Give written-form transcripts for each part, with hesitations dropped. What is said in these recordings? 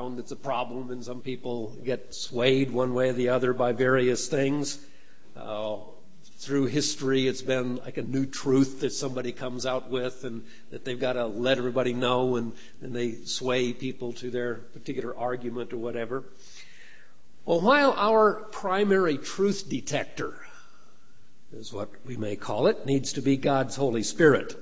found it's a problem, and some people get swayed one way or the other by various things. Through history, it's been like a new truth that somebody comes out with and that they've got to let everybody know, and they sway people to their particular argument or whatever. Well, while our primary truth detector is what we may call it, needs to be God's Holy Spirit,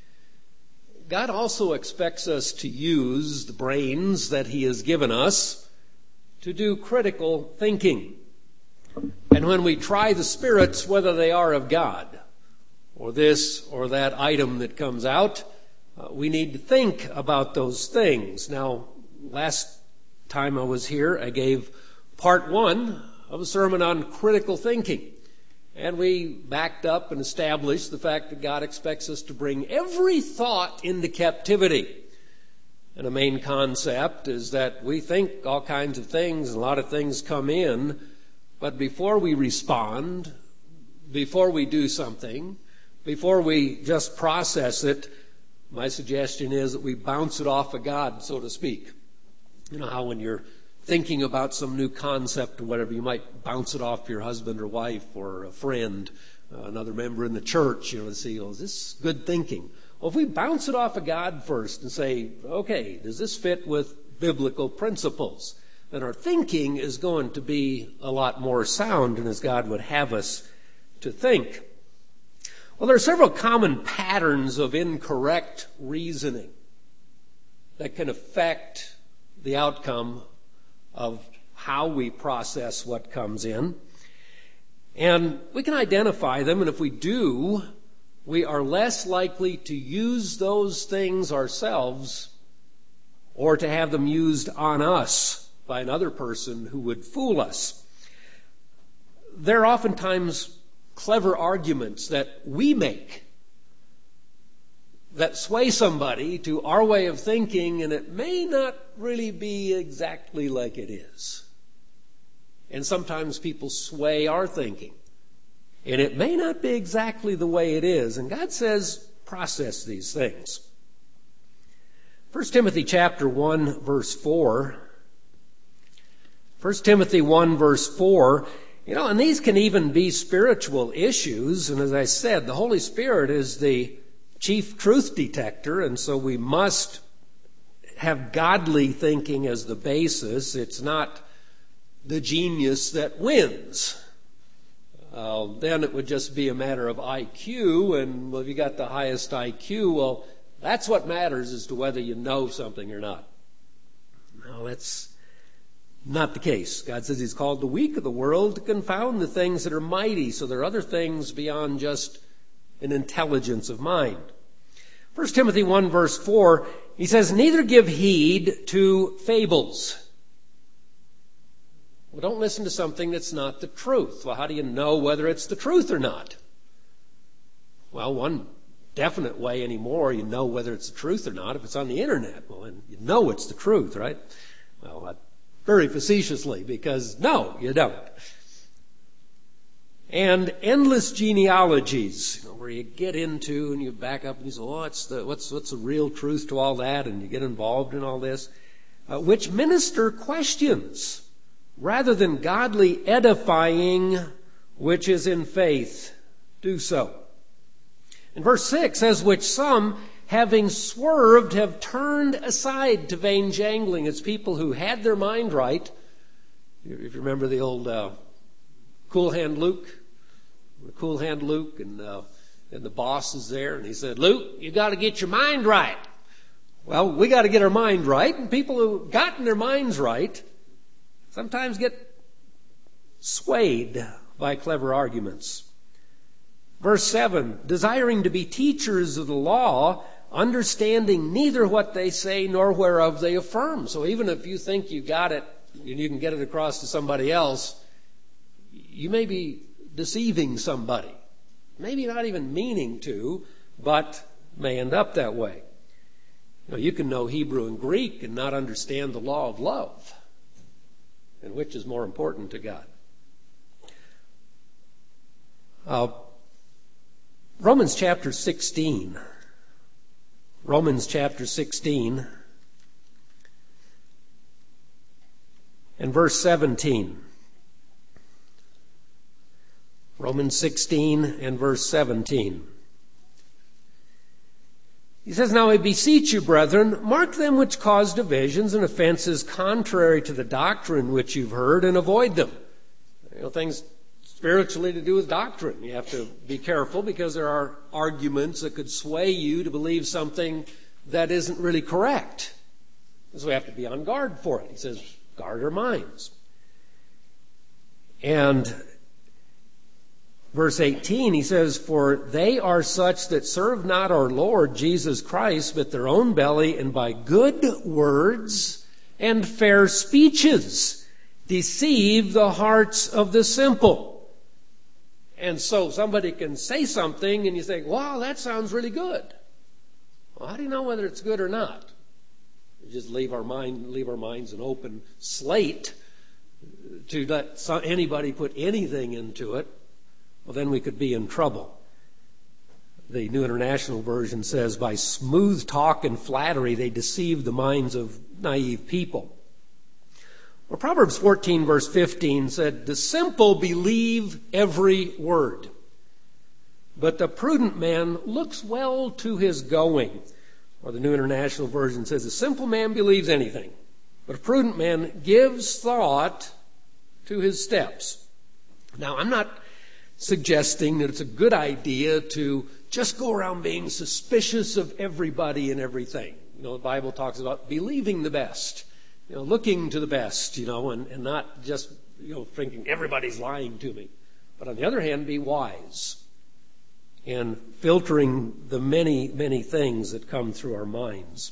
God also expects us to use the brains that He has given us to do critical thinking. And when we try the spirits, whether they are of God, or this or that item that comes out, we need to think about those things. Now, last time I was here, I gave part 1 of a sermon on critical thinking. And we backed up and established the fact that God expects us to bring every thought into captivity. And a main concept is that we think all kinds of things, and a lot of things come in, but before we respond, before we do something, before we just process it, my suggestion is that we bounce it off of God, so to speak. You know how when you're thinking about some new concept or whatever, you might bounce it off your husband or wife or a friend, another member in the church, to see, is this good thinking? Well, if we bounce it off of God first and say, okay, does this fit with biblical principles? Then our thinking is going to be a lot more sound and as God would have us to think. Well, there are several common patterns of incorrect reasoning that can affect the outcome of how we process what comes in. And we can identify them, and if we do, we are less likely to use those things ourselves or to have them used on us by another person who would fool us. There are oftentimes clever arguments that we make that sway somebody to our way of thinking, and it may not really be exactly like it is. And sometimes people sway our thinking, and it may not be exactly the way it is. And God says, process these things. 1 Timothy chapter 1, verse 4. 1 Timothy 1, verse 4. And these can even be spiritual issues. And as I said, the Holy Spirit is the chief truth detector, and so we must have godly thinking as the basis. It's not the genius that wins. Then it would just be a matter of IQ, and if you got the highest IQ, well, that's what matters as to whether you know something or not. No, that's not the case. God says He's called the weak of the world to confound the things that are mighty. So there are other things beyond just an intelligence of mind. 1 Timothy 1, verse 4, he says, neither give heed to fables. Well, don't listen to something that's not the truth. Well, how do you know whether it's the truth or not? Well, one definite way anymore you know whether it's the truth or not if it's on the internet. Well, and you know it's the truth, right? Well, very facetiously, because no, you don't. And endless genealogies, where you get into and you back up and you say, what's the real truth to all that? And you get involved in all this, which minister questions rather than godly edifying, which is in faith, do so. And verse 6 says, which some, having swerved, have turned aside to vain jangling. It's people who had their mind right. If you remember the old Cool Hand Luke, and the boss is there, and he said, Luke, you got to get your mind right. Well, we got to get our mind right, and people who've gotten their minds right sometimes get swayed by clever arguments. Verse 7, desiring to be teachers of the law, understanding neither what they say nor whereof they affirm. So even if you think you got it and you can get it across to somebody else, you may be deceiving somebody. Maybe not even meaning to, but may end up that way. You can know Hebrew and Greek and not understand the law of love. And which is more important to God? Romans chapter 16. Romans chapter 16. and verse 17. Romans 16 and verse 17. He says, "Now I beseech you, brethren, mark them which cause divisions and offenses contrary to the doctrine which you've heard, and avoid them." Things spiritually to do with doctrine. You have to be careful because there are arguments that could sway you to believe something that isn't really correct. So we have to be on guard for it. He says, guard our minds. And verse 18, he says, "For they are such that serve not our Lord Jesus Christ, but their own belly, and by good words and fair speeches deceive the hearts of the simple." And so somebody can say something and you think, wow, that sounds really good. Well, how do you know whether it's good or not? We just leave our minds an open slate to let anybody put anything into it. Well, then we could be in trouble. The New International Version says, "By smooth talk and flattery, they deceive the minds of naive people." Well, Proverbs 14, verse 15 said, "The simple believe every word, but the prudent man looks well to his going." Or the New International Version says, "A simple man believes anything, but a prudent man gives thought to his steps." Now, I'm not suggesting that it's a good idea to just go around being suspicious of everybody and everything. The Bible talks about believing the best, looking to the best, and not just, thinking everybody's lying to me. But on the other hand, be wise in filtering the many, many things that come through our minds.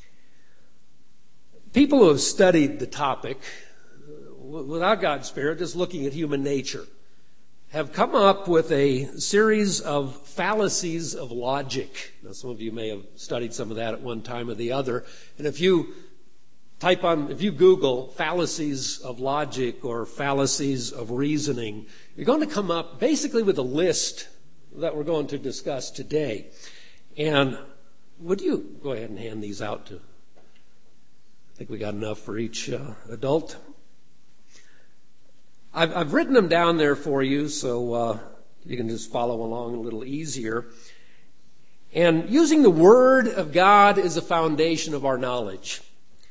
People who have studied the topic, without God's Spirit, just looking at human nature, have come up with a series of fallacies of logic. Now, some of you may have studied some of that at one time or the other. And if you Google fallacies of logic or fallacies of reasoning, you're going to come up basically with a list that we're going to discuss today. And would you go ahead and hand these out to, I think we got enough for each adult. I've written them down there for you so you can just follow along a little easier. And using the Word of God as a foundation of our knowledge,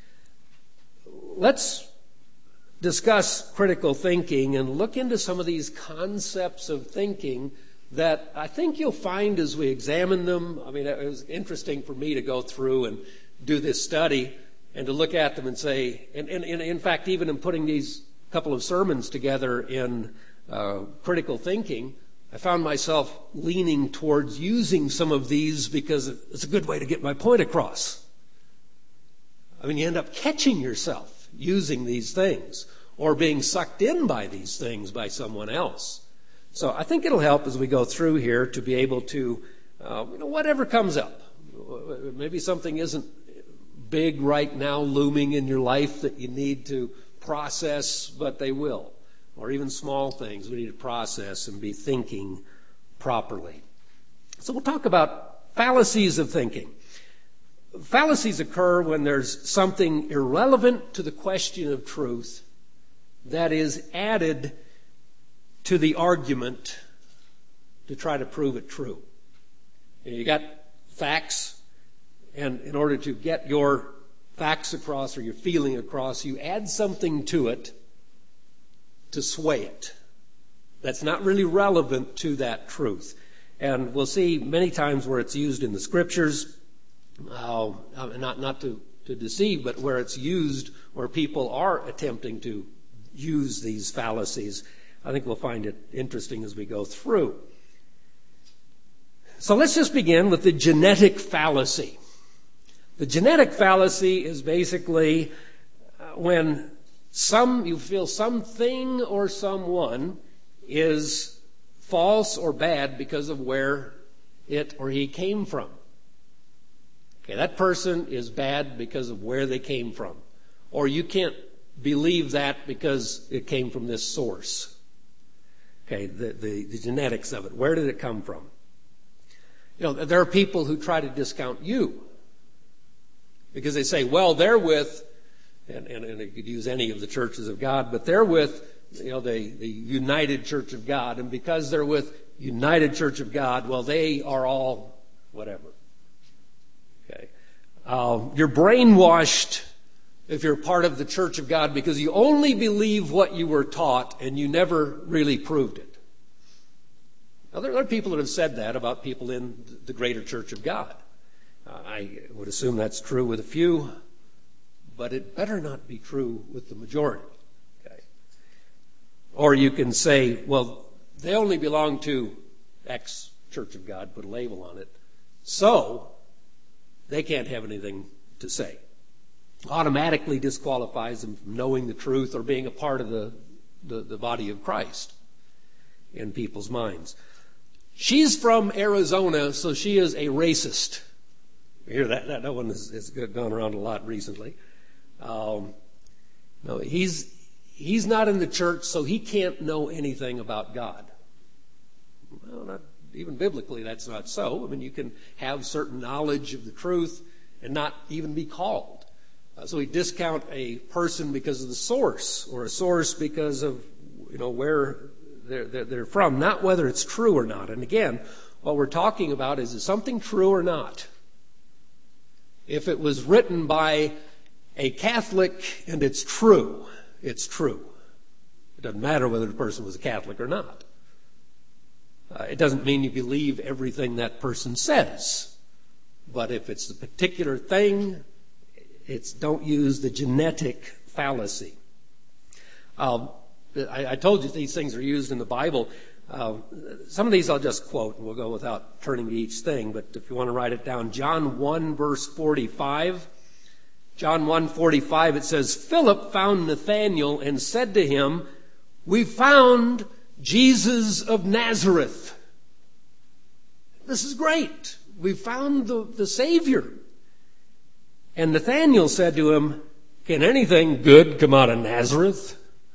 let's discuss critical thinking and look into some of these concepts of thinking that I think you'll find as we examine them. I mean, it was interesting for me to go through and do this study and to look at them and say, and in fact, even in putting these couple of sermons together in critical thinking, I found myself leaning towards using some of these because it's a good way to get my point across. I mean, you end up catching yourself using these things or being sucked in by these things by someone else. So I think it'll help as we go through here to be able to, whatever comes up. Maybe something isn't big right now looming in your life that you need to process, but they will. Or even small things we need to process and be thinking properly. So we'll talk about fallacies of thinking. Fallacies occur when there's something irrelevant to the question of truth that is added to the argument to try to prove it true. You got facts, and in order to get your facts across or your feeling across, you add something to it to sway it. That's not really relevant to that truth. And we'll see many times where it's used in the Scriptures, not to deceive, but where it's used where people are attempting to use these fallacies. I think we'll find it interesting as we go through. So let's just begin with the genetic fallacy. The genetic fallacy is basically when you feel something or someone is false or bad because of where it or he came from. Okay, that person is bad because of where they came from. Or you can't believe that because it came from this source. Okay, the genetics of it. Where did it come from? There are people who try to discount you because they say, well, they're with and you could use any of the churches of God, but they're with, the United Church of God, and because they're with United Church of God, well, they are all whatever. Okay, you're brainwashed if you're part of the Church of God because you only believe what you were taught and you never really proved it. Now, there are people that have said that about people in the greater Church of God. I would assume that's true with a few, but it better not be true with the majority. Okay? Or you can say, well, they only belong to X Church of God, put a label on it, so they can't have anything to say. Automatically disqualifies them from knowing the truth or being a part of the body of Christ in people's minds. She's from Arizona, so she is a racist. You hear that one has gone around a lot recently. No, he's not in the church, so he can't know anything about God. Well, not even biblically, that's not so. I mean, you can have certain knowledge of the truth and not even be called. So we discount a person because of the source, or a source because of where they're from, not whether it's true or not. And again, what we're talking about is something true or not? If it was written by a Catholic and it's true, it's true. It doesn't matter whether the person was a Catholic or not. It doesn't mean you believe everything that person says. But if it's the particular thing, don't use the genetic fallacy. I told you these things are used in the Bible. Some of these I'll just quote, and we'll go without turning to each thing. But if you want to write it down, John 1, verse 45. John 1:45, it says, Philip found Nathanael and said to him, "We found Jesus of Nazareth." This is great. We found the Savior. And Nathanael said to him, "Can anything good come out of Nazareth?"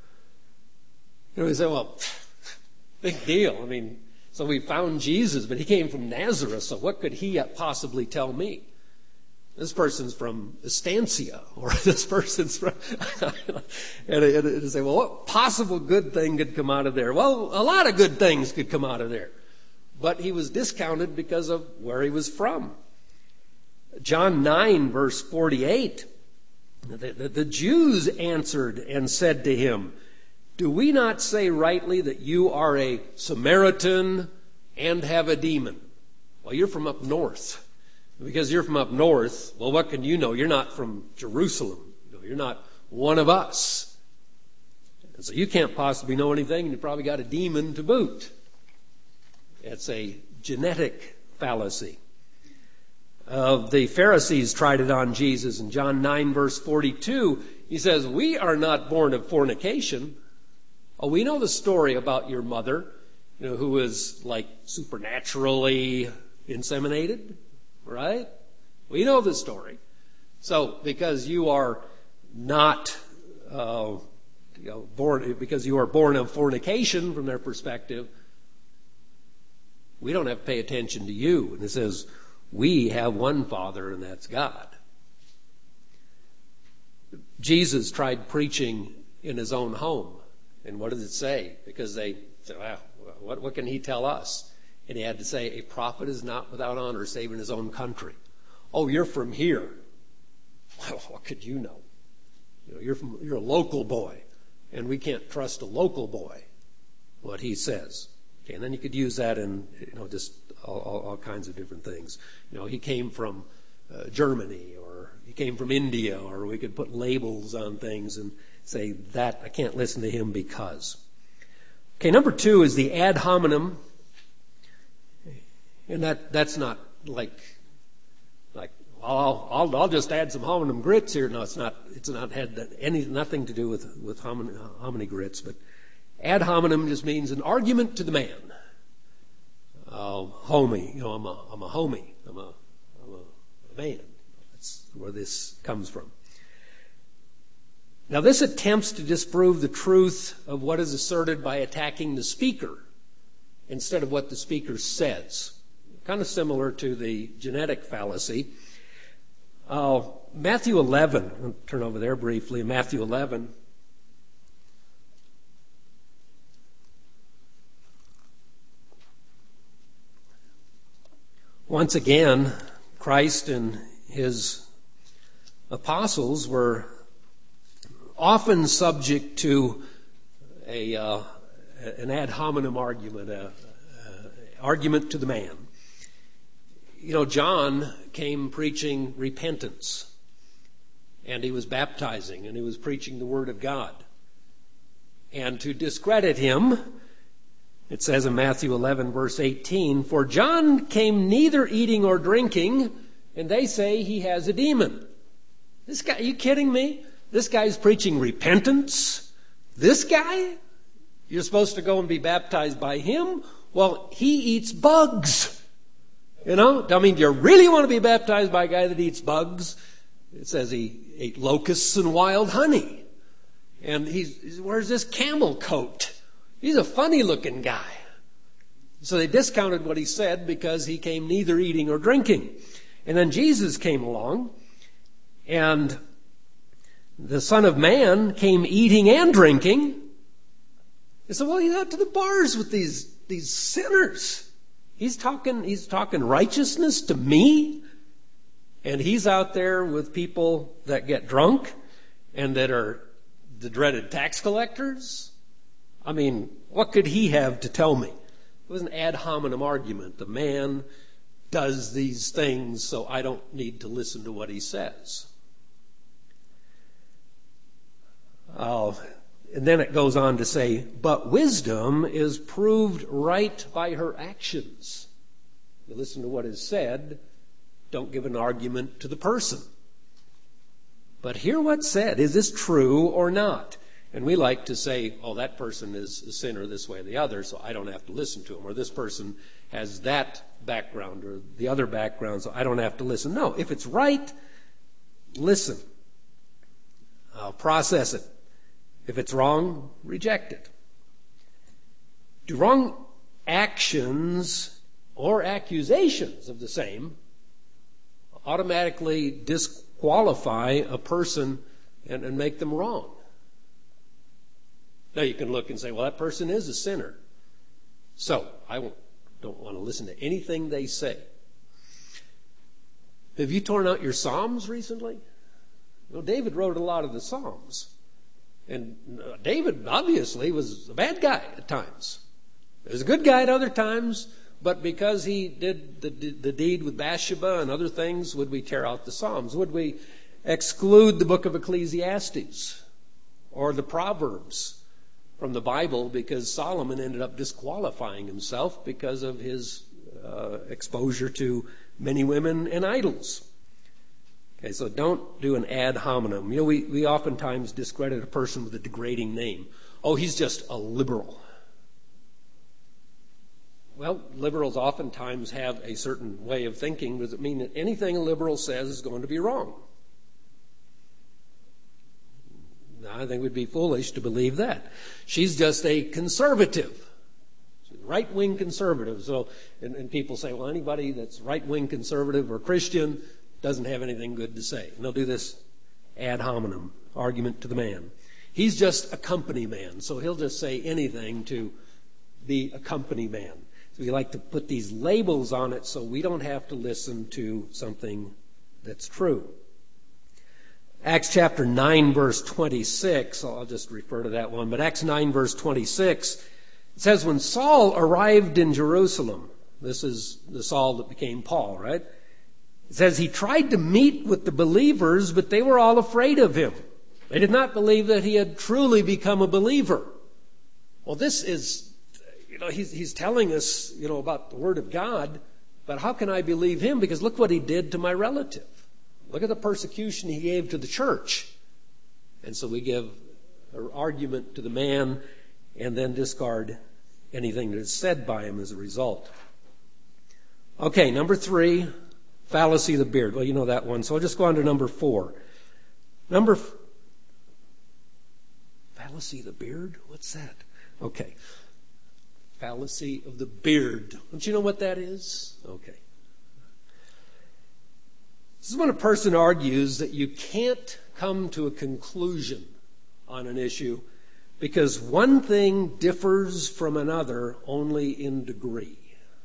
He said, well, big deal. I mean, so we found Jesus, but he came from Nazareth, so what could he possibly tell me? This person's from Estancia, or this person's from... and say, well, what possible good thing could come out of there? Well, a lot of good things could come out of there. But he was discounted because of where he was from. John 9, verse 48, the Jews answered and said to him, "Do we not say rightly that you are a Samaritan and have a demon?" Well, you're from up north. Because you're from up north, well, what can you know? You're not from Jerusalem. You're not one of us. And so you can't possibly know anything, and you probably got a demon to boot. It's a genetic fallacy. The Pharisees tried it on Jesus. In John 9, verse 42, he says, "We are not born of fornication." Oh, we know the story about your mother, who was like supernaturally inseminated, right? We know the story. So, because you are not born, because you are born of fornication from their perspective, we don't have to pay attention to you. And it says, we have one Father, and that's God. Jesus tried preaching in his own home. And what does it say? Because they said, well, what can he tell us? And he had to say, a prophet is not without honor save in his own country. Oh, you're from here. Well, what could you know? You're a local boy, and we can't trust a local boy, what he says. Okay, and then you could use that in just all kinds of different things. He came from Germany, or he came from India, or we could put labels on things and say that I can't listen to him because. Okay, number 2 is the ad hominem, and that's not like I'll just add some hominem grits here. No, it's not. It's not had nothing to do with hominy grits, but ad hominem just means an argument to the man. Homie, I'm a homie. I'm a man. That's where this comes from. Now, this attempts to disprove the truth of what is asserted by attacking the speaker instead of what the speaker says. Kind of similar to the genetic fallacy. Matthew 11, I'll turn over there briefly, Matthew 11. Once again, Christ and his apostles were often subject to an ad hominem argument, argument to the man. John came preaching repentance, and he was baptizing, and he was preaching the Word of God. And to discredit him, it says in Matthew 11, verse 18, "For John came neither eating or drinking, and they say he has a demon." This guy, are you kidding me? This guy's preaching repentance? This guy? You're supposed to go and be baptized by him? Well, he eats bugs. Do you really want to be baptized by a guy that eats bugs? It says he ate locusts and wild honey. And he wears this camel coat. He's a funny-looking guy. So they discounted what he said because he came neither eating or drinking. And then Jesus came along, and the Son of Man came eating and drinking. They said, well, he's out to the bars with these sinners. He's talking righteousness to me, and he's out there with people that get drunk and that are the dreaded tax collectors. What could he have to tell me? It was an ad hominem argument. The man does these things, so I don't need to listen to what he says. And then it goes on to say, but wisdom is proved right by her actions. You listen to what is said, don't give an argument to the person. But hear what's said. Is this true or not? And we like to say, oh, that person is a sinner this way or the other, so I don't have to listen to him. Or this person has that background or the other background, so I don't have to listen. No, if it's right, listen. Process it. If it's wrong, reject it. Do wrong actions or accusations of the same automatically disqualify a person and make them wrong? Now you can look and say, well, that person is a sinner, so I don't want to listen to anything they say. Have you torn out your Psalms recently? Well, David wrote a lot of the Psalms. And David obviously was a bad guy at times. He was a good guy at other times, but because he did the deed with Bathsheba and other things, would we tear out the Psalms? Would we exclude the book of Ecclesiastes or the Proverbs from the Bible because Solomon ended up disqualifying himself because of his exposure to many women and idols? Okay, so don't do an ad hominem. We oftentimes discredit a person with a degrading name. Oh, he's just a liberal. Well, liberals oftentimes have a certain way of thinking. Does it mean that anything a liberal says is going to be wrong? I think we'd be foolish to believe that. She's just a conservative. She's a right-wing conservative. So, and people say, well, anybody that's right-wing conservative or Christian doesn't have anything good to say. And they'll do this ad hominem argument to the man. He's just a company man, so he'll just say anything to be a company man. So we like to put these labels on it so we don't have to listen to something that's true. Acts chapter 9, verse 26, I'll just refer to that one, but Acts 9, verse 26, it says, when Saul arrived in Jerusalem, this is the Saul that became Paul, right? It says he tried to meet with the believers, but they were all afraid of him. They did not believe that he had truly become a believer. Well, this is, he's telling us, about the Word of God, but how can I believe him? Because look what he did to my relative. Look at the persecution he gave to the church. And so we give an argument to the man and then discard anything that is said by him as a result. Okay, number 3, fallacy of the beard. Well, you know that one, so I'll just go on to number 4. Fallacy of the beard? What's that? Okay. Fallacy of the beard. Don't you know what that is? Okay. This is when a person argues that you can't come to a conclusion on an issue because one thing differs from another only in degree.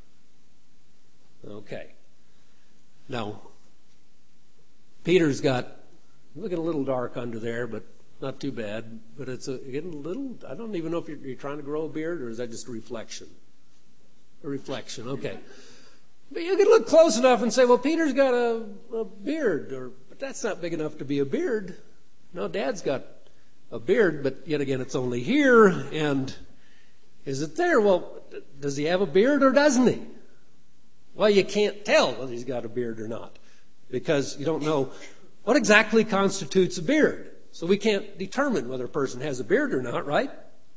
Okay. Now, Peter's got, looking a little dark under there, but not too bad. But it's getting a little, I don't even know if you're trying to grow a beard or is that just a reflection? A reflection, okay. But you can look close enough and say, well, Peter's got a beard, but that's not big enough to be a beard. No, Dad's got a beard, but yet again, it's only here, and is it there? Well, does he have a beard or doesn't he? Well, you can't tell whether he's got a beard or not, because you don't know what exactly constitutes a beard. So we can't determine whether a person has a beard or not, right?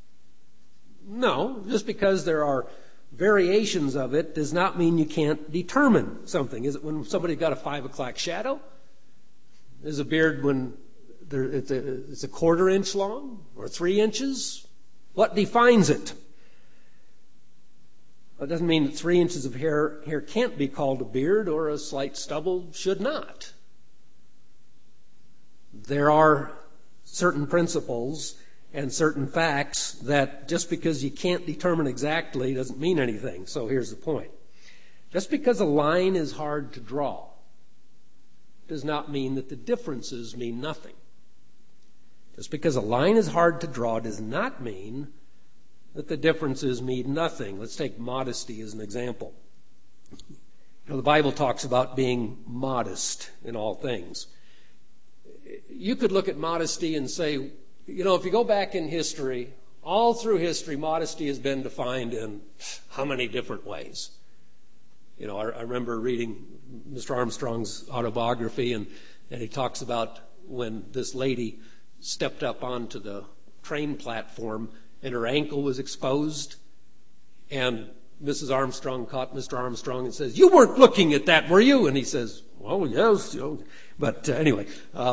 No, just because there are variations of it does not mean you can't determine something. Is it when somebody got a 5 o'clock shadow? Is a beard when it's a 1/4 inch long or 3 inches? What defines it? That doesn't mean that 3 inches of hair can't be called a beard or a slight stubble should not. There are certain principles and certain facts that just because you can't determine exactly doesn't mean anything. So here's the point. Just because a line is hard to draw does not mean that the differences mean nothing. Just because a line is hard to draw does not mean that the differences mean nothing. Let's take modesty as an example. The Bible talks about being modest in all things. You could look at modesty and say, if you go back in history, all through history, modesty has been defined in how many different ways? I remember reading Mr. Armstrong's autobiography, and he talks about when this lady stepped up onto the train platform and her ankle was exposed, and Mrs. Armstrong caught Mr. Armstrong and says, "You weren't looking at that, were you?" And he says, "Well, yes." But anyway,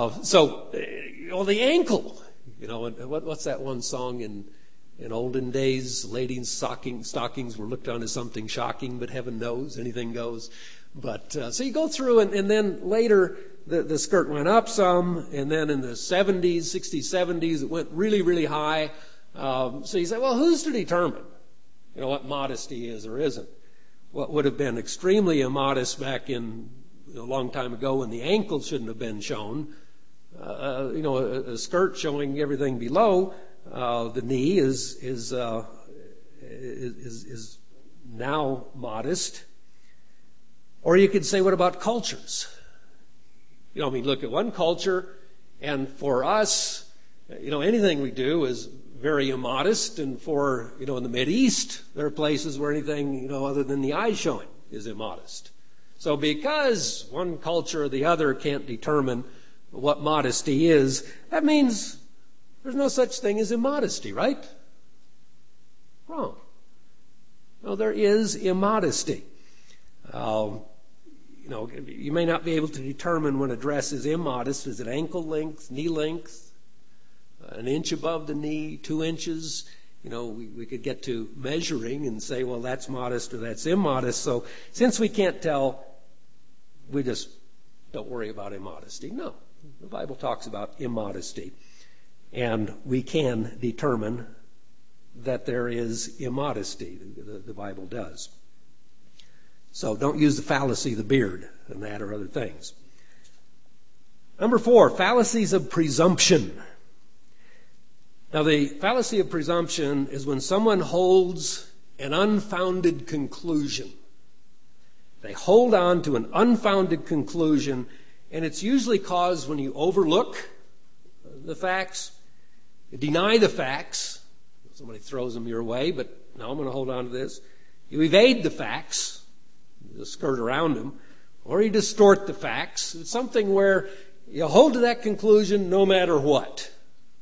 the ankle. What's that one song in olden days? Ladies' stockings were looked on as something shocking, but heaven knows anything goes. But so you go through, and then later the skirt went up some, and then in the 60s, 70s, it went really, really high. So you say, well, who's to determine, what modesty is or isn't? What would have been extremely immodest back in a long time ago when the ankle shouldn't have been shown, a skirt showing everything below the knee is now modest. Or you could say, what about cultures? Look at one culture, and for us, anything we do is very immodest, and for, in the Mideast, there are places where anything, other than the eye showing is immodest. So because one culture or the other can't determine what modesty is, that means there's no such thing as immodesty, right? Wrong. No, there is immodesty. You may not be able to determine when a dress is immodest. Is it ankle length, knee length, an inch above the knee, 2 inches? We could get to measuring and say, well, that's modest or that's immodest. So since we can't tell, we just don't worry about immodesty. No, the Bible talks about immodesty. And we can determine that there is immodesty. The Bible does. So don't use the fallacy of the beard and that or other things. Number 4, fallacies of presumption. Now, the fallacy of presumption is when someone holds an unfounded conclusion. They hold on to an unfounded conclusion, and it's usually caused when you overlook the facts, you deny the facts. Somebody throws them your way, but no, I'm going to hold on to this. You evade the facts, you skirt around them, or you distort the facts. It's something where you hold to that conclusion no matter what.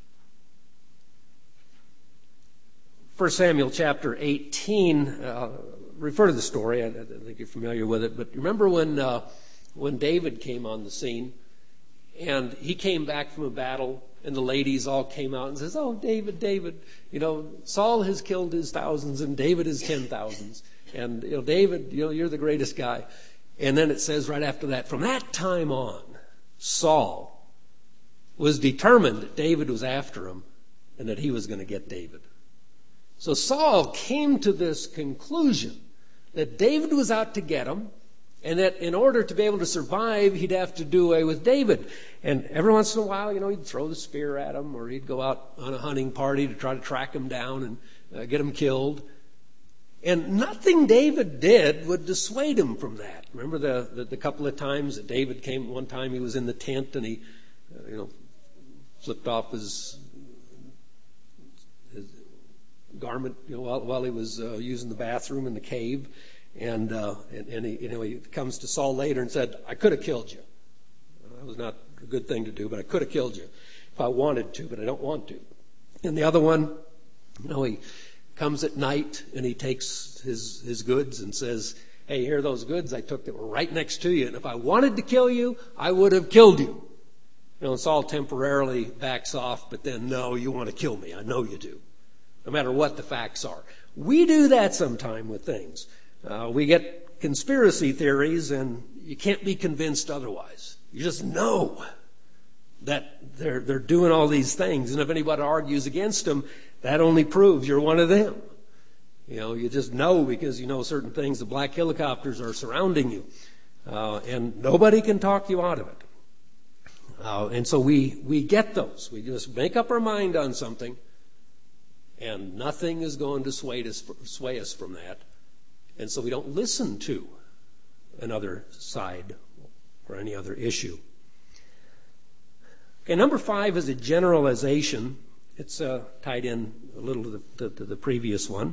1 Samuel chapter 18, refer to the story. I think you're familiar with it. But remember when David came on the scene, and he came back from a battle, and the ladies all came out and says, "Oh, David, Saul has killed his thousands, and David his 10,000s. And, David, you're the greatest guy." And then it says right after that, from that time on, Saul was determined that David was after him and that he was going to get David. So Saul came to this conclusion that David was out to get him, and that in order to be able to survive, he'd have to do away with David. And every once in a while, he'd throw the spear at him, or he'd go out on a hunting party to try to track him down and get him killed. And nothing David did would dissuade him from that. Remember the couple of times that David came? One time he was in the tent and he, flipped off his garment, while he was using the bathroom in the cave, and he comes to Saul later and said, "I could have killed you. That was not a good thing to do, but I could have killed you if I wanted to, but I don't want to." And the other one, he comes at night and he takes his goods and says, "Hey, here are those goods I took that were right next to you, and if I wanted to kill you, I would have killed you." And Saul temporarily backs off, but then, "No, you want to kill me. I know you do." No matter what the facts are. We do that sometime with things. We get conspiracy theories and you can't be convinced otherwise. You just know that they're doing all these things. And if anybody argues against them, that only proves you're one of them. You just know because you know certain things. The black helicopters are surrounding you. And nobody can talk you out of it. And so we get those. We just make up our mind on something. And nothing is going to sway us from that. And so we don't listen to another side or any other issue. Okay, number 5 is a generalization. It's tied in a little to the previous one.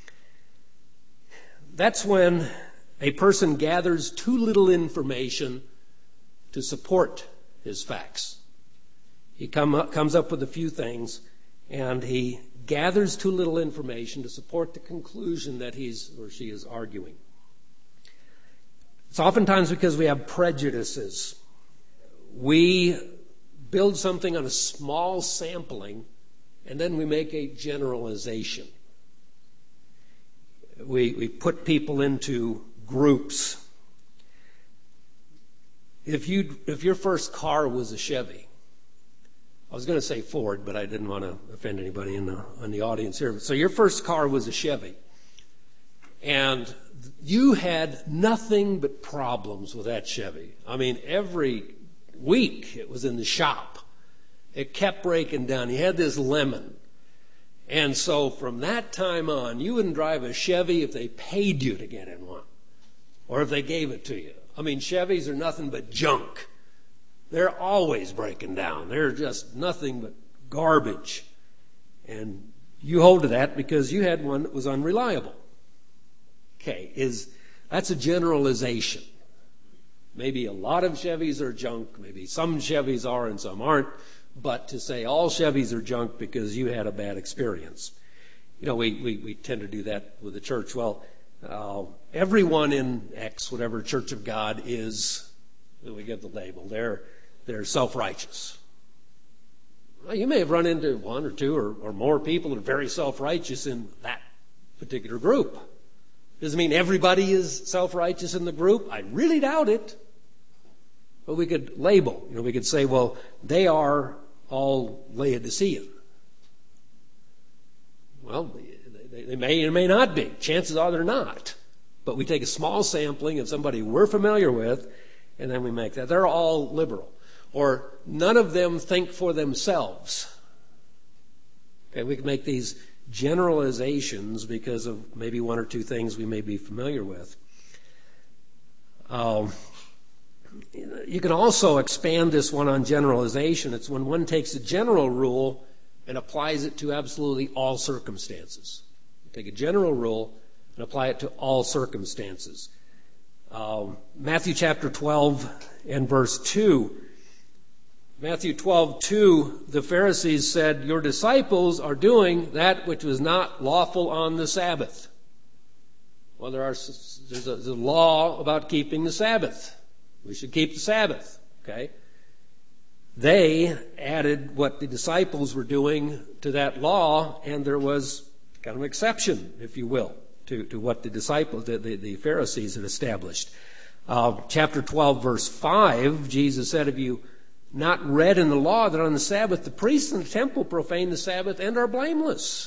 That's when a person gathers too little information to support his facts. He comes up with a few things, and he gathers too little information to support the conclusion that he's or she is arguing. It's oftentimes because we have prejudices. We build something on a small sampling, and then we make a generalization. We put people into groups. If your first car was a Chevy, I was going to say Ford, but I didn't want to offend anybody in the audience here. So your first car was a Chevy, and you had nothing but problems with that Chevy. I mean, every week it was in the shop. It kept breaking down. You had this lemon. And so from that time on, you wouldn't drive a Chevy if they paid you to get in one, or if they gave it to you. I mean, Chevys are nothing but junk. They're always breaking down. They're just nothing but garbage. And you hold to that because you had one that was unreliable. Okay, that's a generalization. Maybe a lot of Chevys are junk. Maybe some Chevys are and some aren't. But to say all Chevys are junk because you had a bad experience. We tend to do that with the church. Well, everyone in X, whatever Church of God is, we get the label. They're self-righteous. Well, you may have run into one or two or more people that are very self-righteous in that particular group. Doesn't mean everybody is self-righteous in the group. I really doubt it. But we could label. We could say, well, they are all Laodicean. Well, they may or may not be. Chances are they're not. But we take a small sampling of somebody we're familiar with, and then we make that. They're all liberal. Or none of them think for themselves. Okay, we can make these generalizations because of maybe one or two things we may be familiar with. You can also expand this one on generalization. It's when one takes a general rule and applies it to absolutely all circumstances. Take a general rule and apply it to all circumstances. Matthew chapter 12 and verse 2. Matthew 12:2, the Pharisees said, "Your disciples are doing that which was not lawful on the Sabbath." Well, there's a law about keeping the Sabbath. We should keep the Sabbath, okay? They added what the disciples were doing to that law, and there was kind of an exception, if you will, to what the disciples, the Pharisees had established. Chapter 12, verse 5, Jesus said, "Have you not read in the law that on the Sabbath the priests in the temple profane the Sabbath and are blameless?"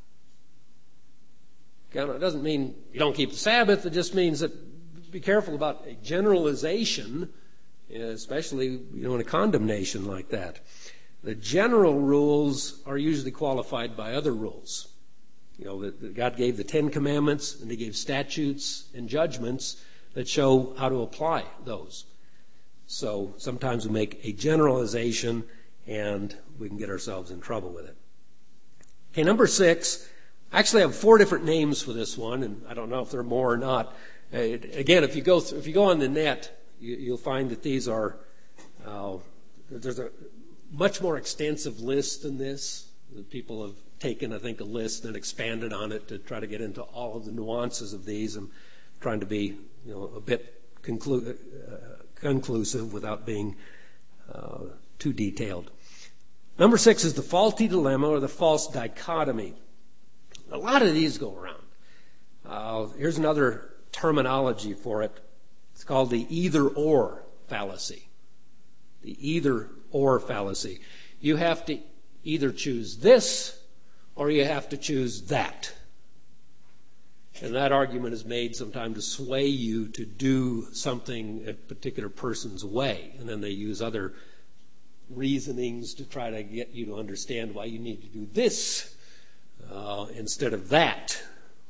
It doesn't mean you don't keep the Sabbath. It just means that be careful about a generalization, especially in a condemnation like that. The general rules are usually qualified by other rules. That God gave the Ten Commandments, and He gave statutes and judgments that show how to apply those. So sometimes we make a generalization, and we can get ourselves in trouble with it. Okay, number 6. I actually have 4 different names for this one, and I don't know if there are more or not. Again, if you go on the net, you'll find that these are there's a much more extensive list than this. People have taken, I think, a list and expanded on it to try to get into all of the nuances of these. I'm trying to be, a bit conclusive without being too detailed. Number 6 is the faulty dilemma or the false dichotomy. A lot of these go around. Here's another terminology for it. It's called the either-or fallacy. The either-or fallacy. You have to either choose this or you have to choose that. And that argument is made sometimes to sway you to do something a particular person's way. And then they use other reasonings to try to get you to understand why you need to do this instead of that.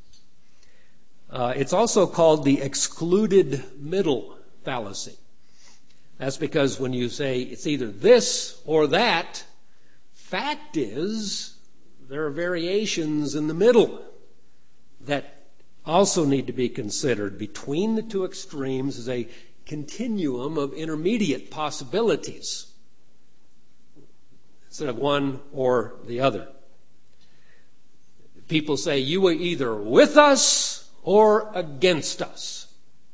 It's also called the excluded middle fallacy. That's because when you say it's either this or that, fact is there are variations in the middle that also need to be considered. Between the two extremes is a continuum of intermediate possibilities instead of one or the other. People say you are either with us or against us.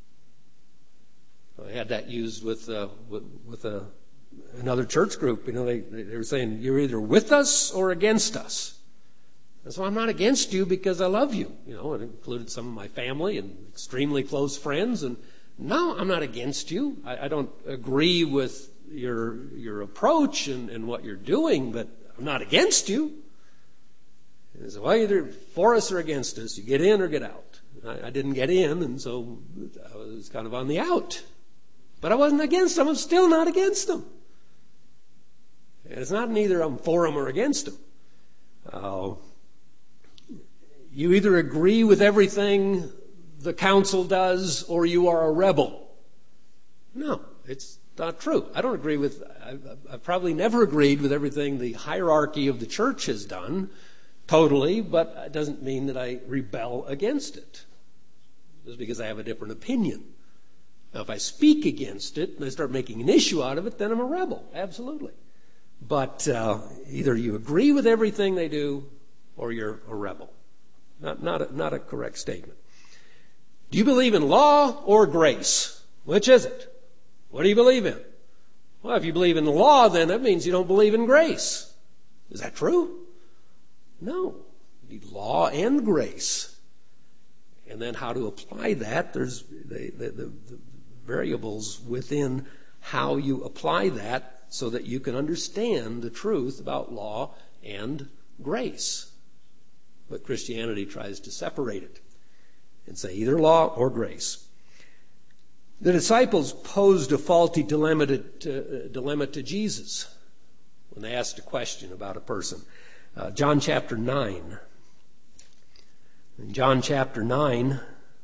I had that used with another church group. They were saying you're either with us or against us. And so I'm not against you because I love you. It included some of my family and extremely close friends. And no, I'm not against you. I don't agree with your approach and what you're doing, but I'm not against you. And so either for us or against us. You get in or get out. I didn't get in, and so I was kind of on the out. But I wasn't against them. I'm still not against them. And it's not neither I'm for them or against them. You either agree with everything the council does or you are a rebel. No, it's not true. I've probably never agreed with everything the hierarchy of the church has done totally, but it doesn't mean that I rebel against it. Just because I have a different opinion. Now, if I speak against it and I start making an issue out of it, then I'm a rebel. Absolutely. But either you agree with everything they do or you're a rebel. Not a correct statement. Do you believe in law or grace? Which is it? What do you believe in? Well, if you believe in the law, then that means you don't believe in grace. Is that true? No. You need law and grace. And then how to apply that, there's the variables within how you apply that so that you can understand the truth about law and grace. But Christianity tries to separate it and say either law or grace. The disciples posed a faulty dilemma to Jesus when they asked a question about a person. John chapter 9. In John chapter 9,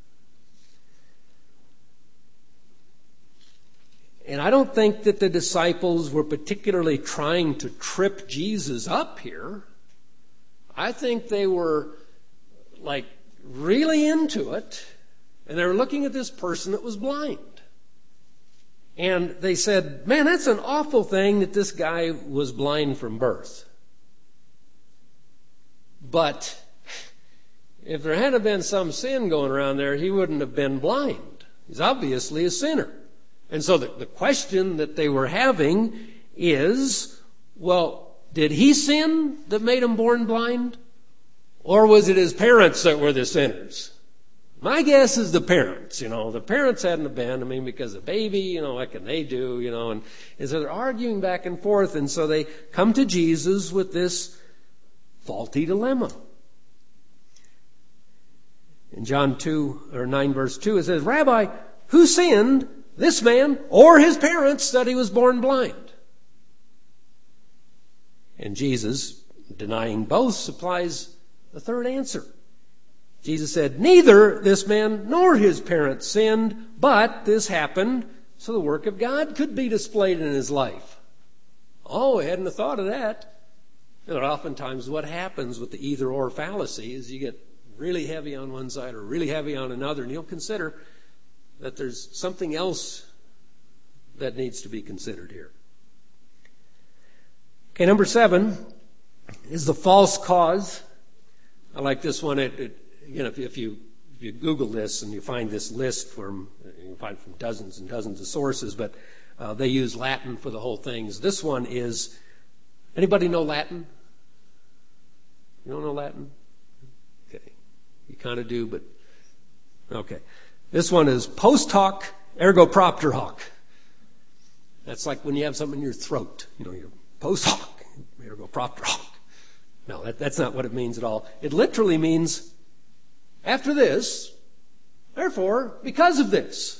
and I don't think that the disciples were particularly trying to trip Jesus up here. I think they were really into it, and they were looking at this person that was blind. And they said, man, that's an awful thing that this guy was blind from birth. But if there hadn't been some sin going around there, he wouldn't have been blind. He's obviously a sinner. And so the question that they were having is, well, did he sin that made him born blind? Or was it his parents that were the sinners? My guess is the parents, the parents hadn't abandoned me because the baby, what can they do, and so they're arguing back and forth, and so they come to Jesus with this faulty dilemma. In John 9 verse 2, it says, Rabbi, who sinned, this man or his parents, that he was born blind? And Jesus, denying both, supplies the third answer. Jesus said, neither this man nor his parents sinned, but this happened so the work of God could be displayed in his life. Oh, I hadn't thought of that. Oftentimes what happens with the either-or fallacy is you get really heavy on one side or really heavy on another, and you'll consider that there's something else that needs to be considered here. Okay, number 7 is the false cause. I like this one. If you Google this and you find this list you can find from dozens and dozens of sources, but they use Latin for the whole things. This one is, anybody know Latin? You don't know Latin? Okay. You kind of do, but okay. This one is post hoc ergo propter hoc. That's like when you have something in your throat. You're post hoc ergo propter hoc. No, that's not what it means at all. It literally means after this, therefore, because of this.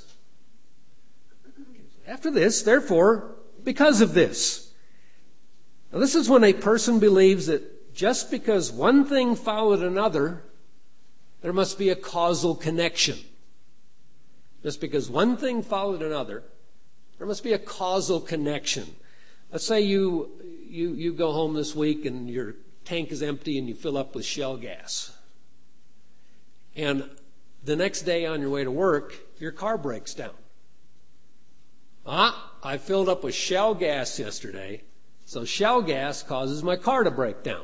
After this, therefore, because of this. Now, this is when a person believes that just because one thing followed another, there must be a causal connection. Just because one thing followed another, there must be a causal connection. Let's say you go home this week and your tank is empty and you fill up with shell gas. And the next day on your way to work, your car breaks down. I filled up with shell gas yesterday, so shell gas causes my car to break down.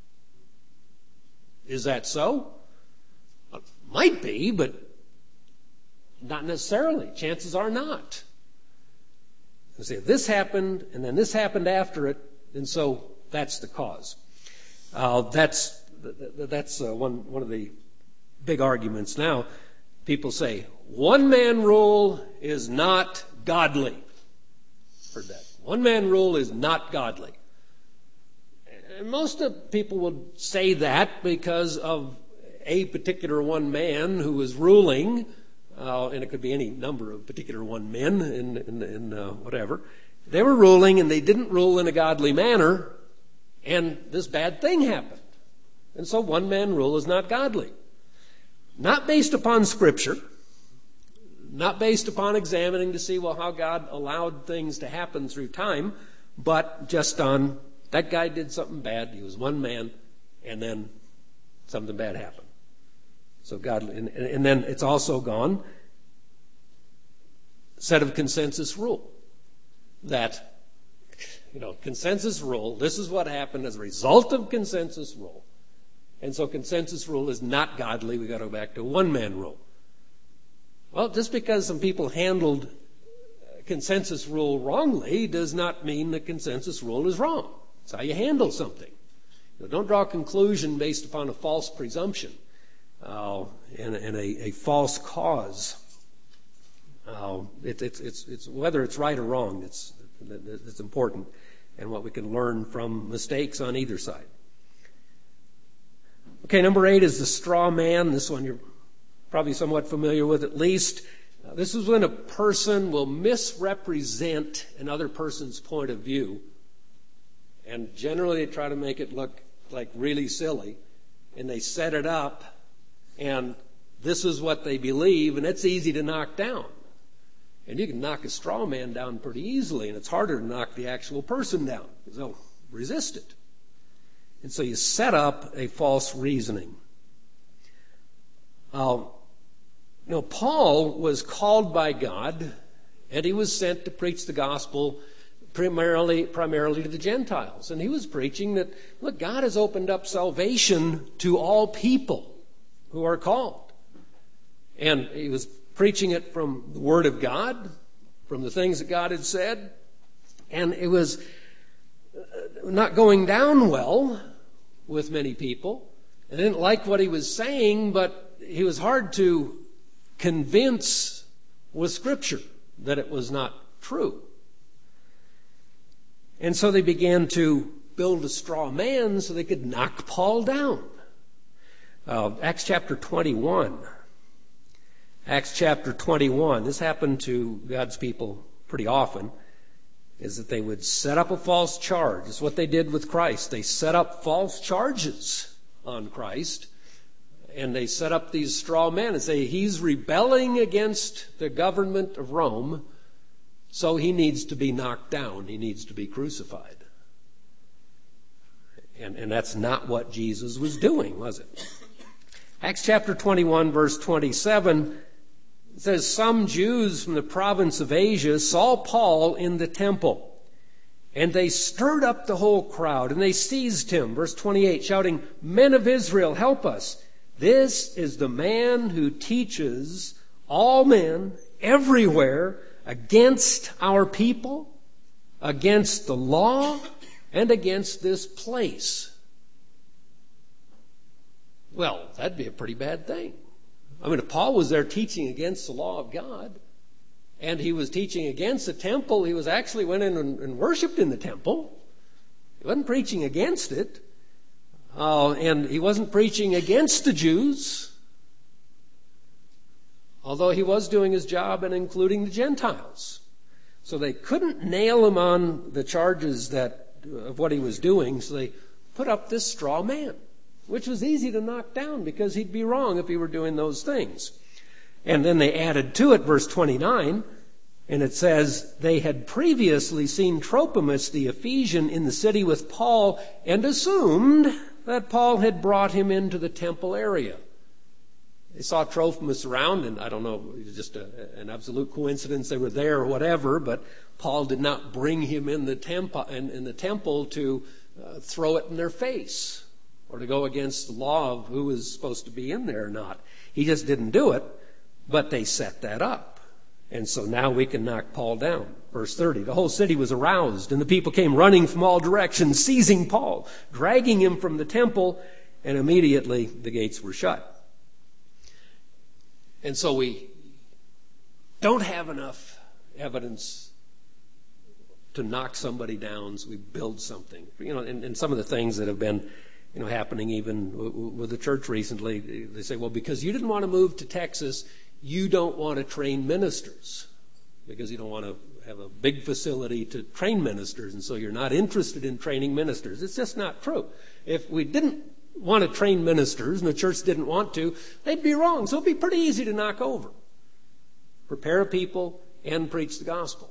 Is that so? Might be, but not necessarily. Chances are not. You see, this happened, and then this happened after it, and so that's the cause. That's one of the big arguments now. People say, one-man rule is not godly. Heard that. One-man rule is not godly. And most of people would say that because of a particular one man who was ruling, and it could be any number of particular one men in whatever. They were ruling, and they didn't rule in a godly manner, and this bad thing happened. And so one-man rule is not godly. Not based upon Scripture, not based upon examining to see, how God allowed things to happen through time, but just on that guy did something bad, he was one man, and then something bad happened. So God, and then it's also gone, set of consensus rule. That, consensus rule, this is what happened as a result of consensus rule. And so consensus rule is not godly. We've got to go back to one-man rule. Well, just because some people handled consensus rule wrongly does not mean that consensus rule is wrong. It's how you handle something. Don't draw a conclusion based upon a false presumption and a false cause. It's whether it's right or wrong. It's important, and what we can learn from mistakes on either side. Okay, number 8 is the straw man. This one you're probably somewhat familiar with at least. This is when a person will misrepresent another person's point of view, and generally they try to make it look like really silly, and they set it up, and this is what they believe, and it's easy to knock down. And you can knock a straw man down pretty easily, and it's harder to knock the actual person down because they'll resist it. And so you set up a false reasoning. Paul was called by God, and he was sent to preach the gospel primarily to the Gentiles. And he was preaching that, look, God has opened up salvation to all people who are called. And he was preaching it from the Word of God, from the things that God had said. And it was not going down well with many people. They didn't like what he was saying, but he was hard to convince with Scripture that it was not true. And so they began to build a straw man so they could knock Paul down. Acts chapter 21. Acts chapter 21. This happened to God's people pretty often, is that they would set up a false charge. It's what they did with Christ. They set up false charges on Christ, and they set up these straw men and say, he's rebelling against the government of Rome, so he needs to be knocked down. He needs to be crucified. And that's not what Jesus was doing, was it? Acts chapter 21, verse 27, it says, some Jews from the province of Asia saw Paul in the temple, and they stirred up the whole crowd, and they seized him, verse 28, shouting, men of Israel, help us. This is the man who teaches all men everywhere against our people, against the law, and against this place. Well, that'd be a pretty bad thing. I mean, if Paul was there teaching against the law of God, and he was teaching against the temple, he was actually went in and worshiped in the temple. He wasn't preaching against it. And he wasn't preaching against the Jews, although he was doing his job and including the Gentiles. So they couldn't nail him on the charges of what he was doing, so they put up this straw man, which was easy to knock down because he'd be wrong if he were doing those things. And then they added to it, verse 29, and it says, they had previously seen Trophimus the Ephesian in the city with Paul and assumed that Paul had brought him into the temple area. They saw Trophimus around, and I don't know, it was just an absolute coincidence they were there or whatever, but Paul did not bring him in the temple to throw it in their face or to go against the law of who was supposed to be in there or not. He just didn't do it, but they set that up. And so now we can knock Paul down. Verse 30, the whole city was aroused, and the people came running from all directions, seizing Paul, dragging him from the temple, and immediately the gates were shut. And so we don't have enough evidence to knock somebody down, so we build something. And some of the things that have been happening even with the church recently, they say, well, because you didn't want to move to Texas, you don't want to train ministers because you don't want to have a big facility to train ministers, and so you're not interested in training ministers. It's just not true. If we didn't want to train ministers and the church didn't want to, they'd be wrong. So it'd be pretty easy to knock over. Prepare people and preach the gospel.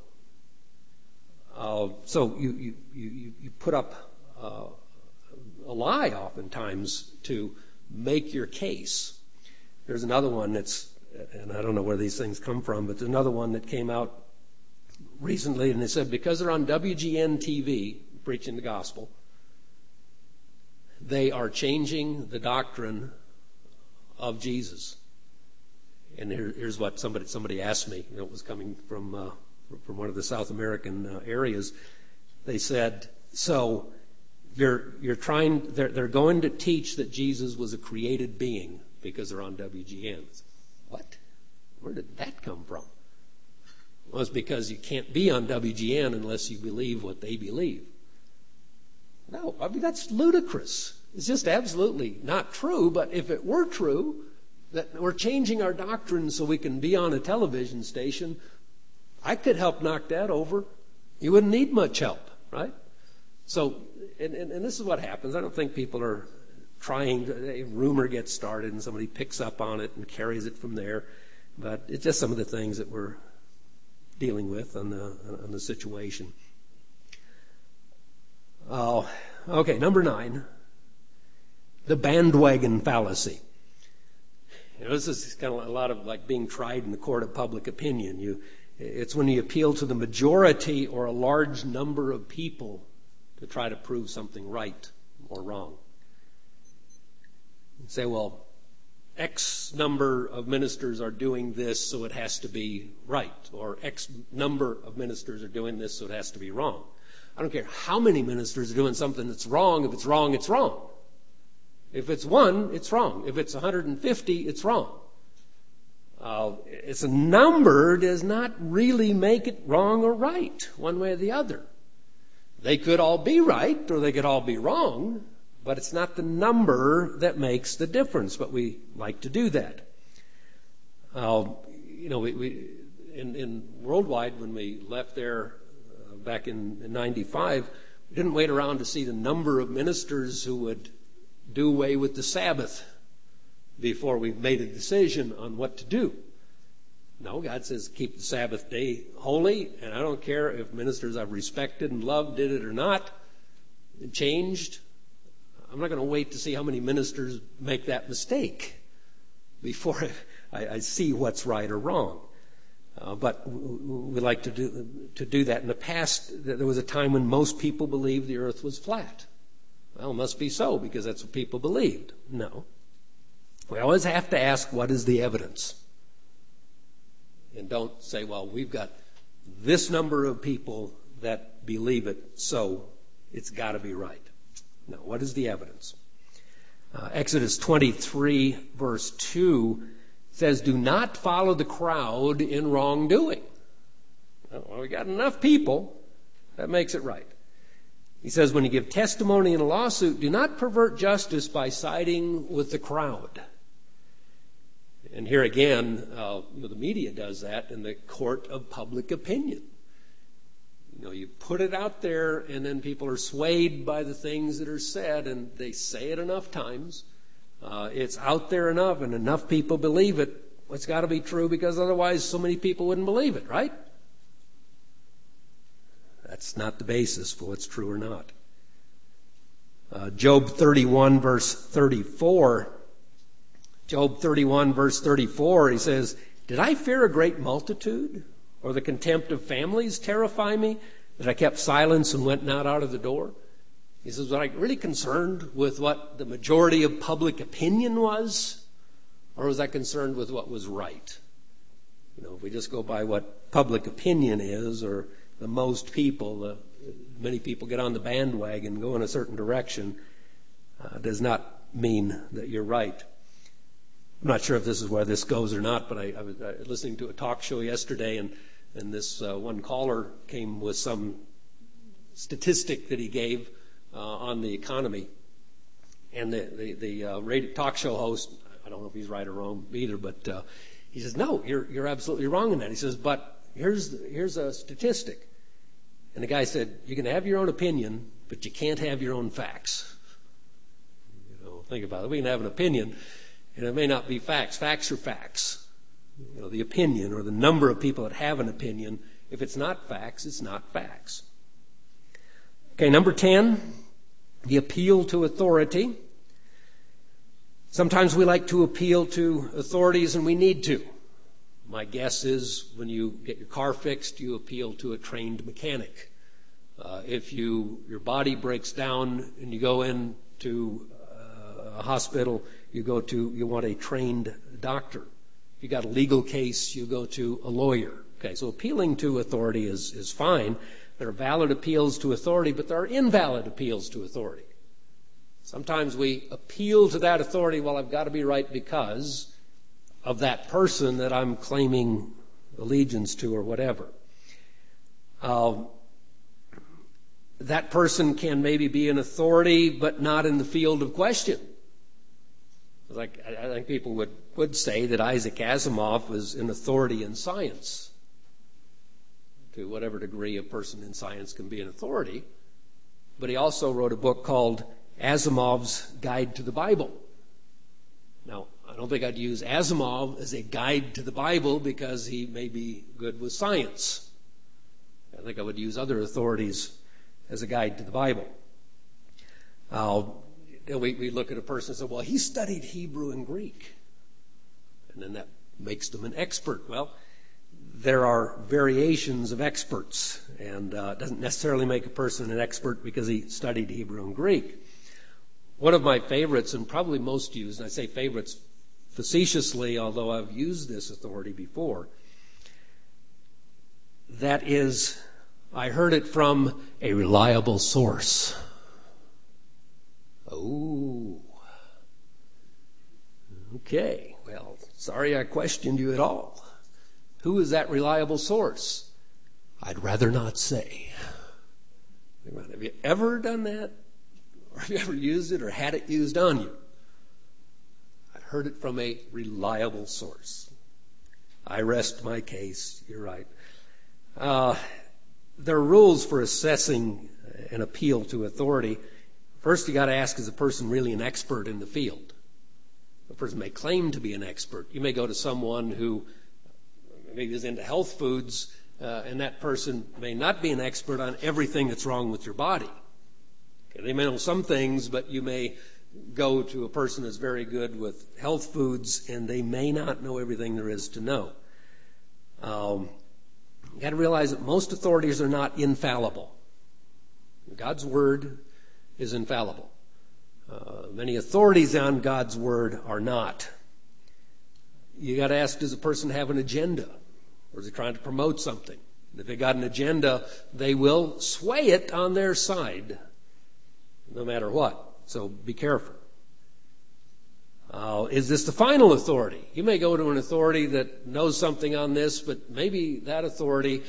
So you put up a lie oftentimes to make your case. There's another one and I don't know where these things come from, but there's another one that came out recently, and they said because they're on WGN TV preaching the gospel, they are changing the doctrine of Jesus. And here's what somebody asked me. It was coming from one of the South American areas. They said, so they're going to teach that Jesus was a created being because they're on WGN. What? Where did that come from? Well, it's because you can't be on WGN unless you believe what they believe. No, I mean, that's ludicrous. It's just absolutely not true. But if it were true, that we're changing our doctrine so we can be on a television station, I could help knock that over. You wouldn't need much help, right? So, and this is what happens. I don't think people are trying a rumor gets started and somebody picks up on it and carries it from there. But it's just some of the things that we're dealing with on the situation. Okay, number 9, the bandwagon fallacy. This is kind of a lot of like being tried in the court of public opinion. It's when you appeal to the majority or a large number of people to try to prove something right or wrong. You say, well, X number of ministers are doing this, so it has to be right. Or X number of ministers are doing this, so it has to be wrong. I don't care how many ministers are doing something that's wrong. If it's wrong, it's wrong. If it's 1, it's wrong. If it's 150, it's wrong. It's a number does not really make it wrong or right, one way or the other. They could all be right or they could all be wrong, but it's not the number that makes the difference, but we like to do that. In Worldwide, when we left there back in 95, we didn't wait around to see the number of ministers who would do away with the Sabbath before we made a decision on what to do. No, God says keep the Sabbath day holy, and I don't care if ministers I've respected and loved did it or not. It changed. I'm not going to wait to see how many ministers make that mistake before I see what's right or wrong. But we like to do that. In the past, there was a time when most people believed the earth was flat. Well, it must be so, because that's what people believed. No. We always have to ask, what is the evidence? And don't say, well, we've got this number of people that believe it, so it's got to be right. No, what is the evidence? Exodus 23, verse 2 says, do not follow the crowd in wrongdoing. Well, we got enough people. That makes it right. He says, when you give testimony in a lawsuit, do not pervert justice by siding with the crowd. And here again, the media does that in the court of public opinion. You put it out there, and then people are swayed by the things that are said, and they say it enough times. It's out there enough, and enough people believe it. It's got to be true, because otherwise so many people wouldn't believe it, right? That's not the basis for what's true or not. Job 31, verse 34. Job 31, verse 34, he says, did I fear a great multitude, or the contempt of families terrify me, that I kept silence and went not out of the door? He says, was I really concerned with what the majority of public opinion was, or was I concerned with what was right? If we just go by what public opinion is, or the most people, many people get on the bandwagon and go in a certain direction, does not mean that you're right. I'm not sure if this is where this goes or not, but I was listening to a talk show yesterday, and this one caller came with some statistic that he gave on the economy. And the radio talk show host, I don't know if he's right or wrong either, but he says, no, you're absolutely wrong in that. He says, but here's a statistic. And the guy said, you can have your own opinion, but you can't have your own facts. Think about it. We can have an opinion, and it may not be facts. Facts are facts. The opinion or the number of people that have an opinion, if it's not facts, it's not facts. Okay, number 10, the appeal to authority. Sometimes we like to appeal to authorities, and we need to. My guess is when you get your car fixed, you appeal to a trained mechanic. If your body breaks down and you go into a hospital, you want a trained doctor. If you got a legal case, you go to a lawyer. Okay, so appealing to authority is fine. There are valid appeals to authority, but there are invalid appeals to authority. Sometimes we appeal to that authority, well, I've got to be right because of that person that I'm claiming allegiance to or whatever. That person can maybe be an authority, but not in the field of question. I think people would say that Isaac Asimov was an authority in science. To whatever degree a person in science can be an authority. But he also wrote a book called Asimov's Guide to the Bible. Now, I don't think I'd use Asimov as a guide to the Bible because he may be good with science. I think I would use other authorities as a guide to the Bible. We look at a person and say, well, he studied Hebrew and Greek. And then that makes them an expert. Well, there are variations of experts, and it doesn't necessarily make a person an expert because he studied Hebrew and Greek. One of my favorites, and probably most used, and I say favorites facetiously, although I've used this authority before, that is, I heard it from a reliable source. Oh. Okay. Well, Sorry I questioned you at all. Who is that reliable source? I'd rather not say. Have you ever done that? Or have you ever used it or had it used on you? I heard it from a reliable source. I rest my case. You're right. There are rules for assessing an appeal to authority. First, you got to ask, is the person really an expert in the field? The person may claim to be an expert. You may go to someone who maybe is into health foods, and that person may not be an expert on everything that's wrong with your body. Okay, they may know some things, but you may go to a person that's very good with health foods, and they may not know everything there is to know. You got to realize that most authorities are not infallible. God's word is infallible. Many authorities on God's word are not. You got to ask, does a person have an agenda? Or is he trying to promote something? If they got an agenda, they will sway it on their side, no matter what. So be careful. Is this the final authority? You may go to an authority that knows something on this, but maybe that authority,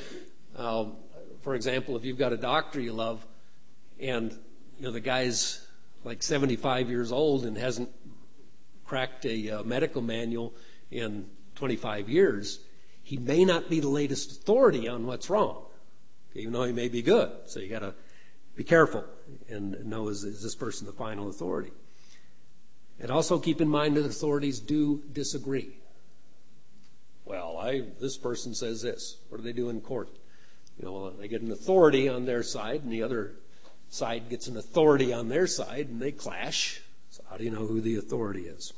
for example, if you've got a doctor you love, and the guy's like 75 years old and hasn't cracked a medical manual in 25 years, he may not be the latest authority on what's wrong, even though he may be good. So you got to be careful and know, is this person the final authority? And also keep in mind that authorities do disagree. Well, this person says this. What do they do in court? They get an authority on their side, and the other side gets an authority on their side, and they clash. So how do you know who the authority is?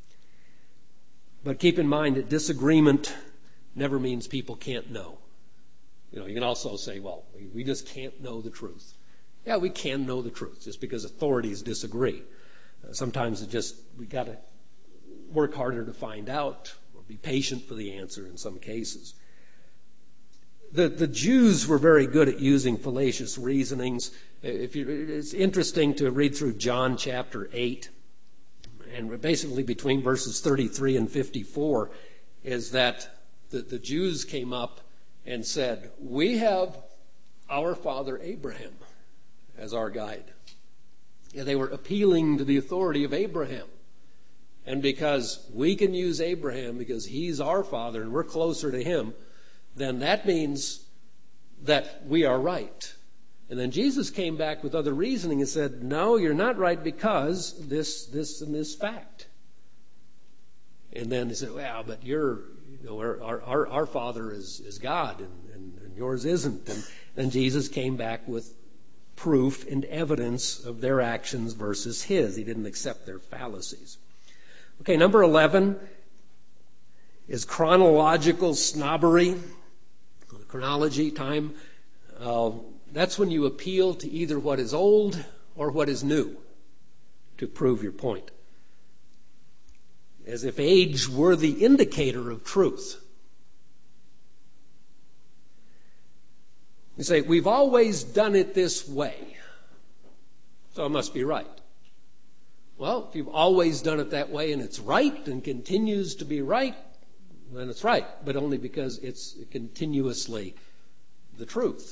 But keep in mind that disagreement never means people can't know. You can also say, well, we just can't know the truth. Yeah, we can know the truth just because authorities disagree. Sometimes we got to work harder to find out, or be patient for the answer in some cases. The Jews were very good at using fallacious reasonings. It's interesting to read through John chapter 8, and basically between verses 33 and 54 is that the Jews came up and said, we have our father Abraham as our guide. Yeah, they were appealing to the authority of Abraham. And because we can use Abraham because he's our father and we're closer to him, then that means that we are right. And then Jesus came back with other reasoning and said, no, you're not right because this, and this fact. And then he said, well, but our father is God and yours isn't. And then Jesus came back with proof and evidence of their actions versus his. He didn't accept their fallacies. Okay, number 11 is chronological snobbery. Chronology, time. That's when you appeal to either what is old or what is new to prove your point. As if age were the indicator of truth. You say, we've always done it this way, so it must be right. Well, if you've always done it that way and it's right and continues to be right, then it's right, but only because it's continuously the truth.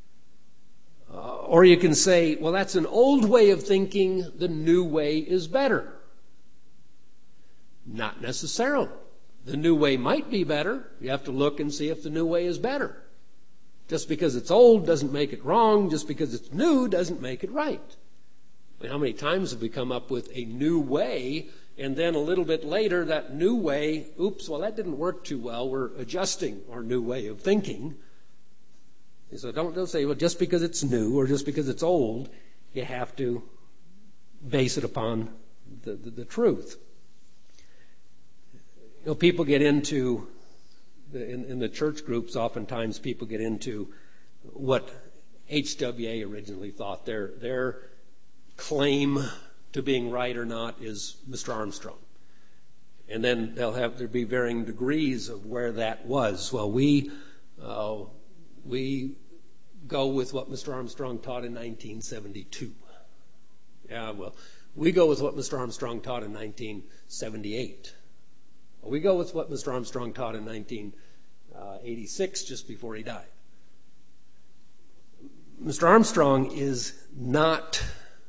Or you can say, well, that's an old way of thinking, the new way is better. Not necessarily. The new way might be better. You have to look and see if the new way is better. Just because it's old doesn't make it wrong. Just because it's new doesn't make it right. I mean, how many times have we come up with a new way, and then a little bit later, that new way, well, that didn't work too well. We're adjusting our new way of thinking. So don't say, well, just because it's new or just because it's old, you have to base it upon the truth. People get into in the church groups, oftentimes people get into what HWA originally thought. Their claim to being right or not is Mr. Armstrong. And then there'll be varying degrees of where that was. Well, we go with what Mr. Armstrong taught in 1972. Yeah, well, we go with what Mr. Armstrong taught in 1978. We go with what Mr. Armstrong taught in 1986, just before he died. Mr. Armstrong is not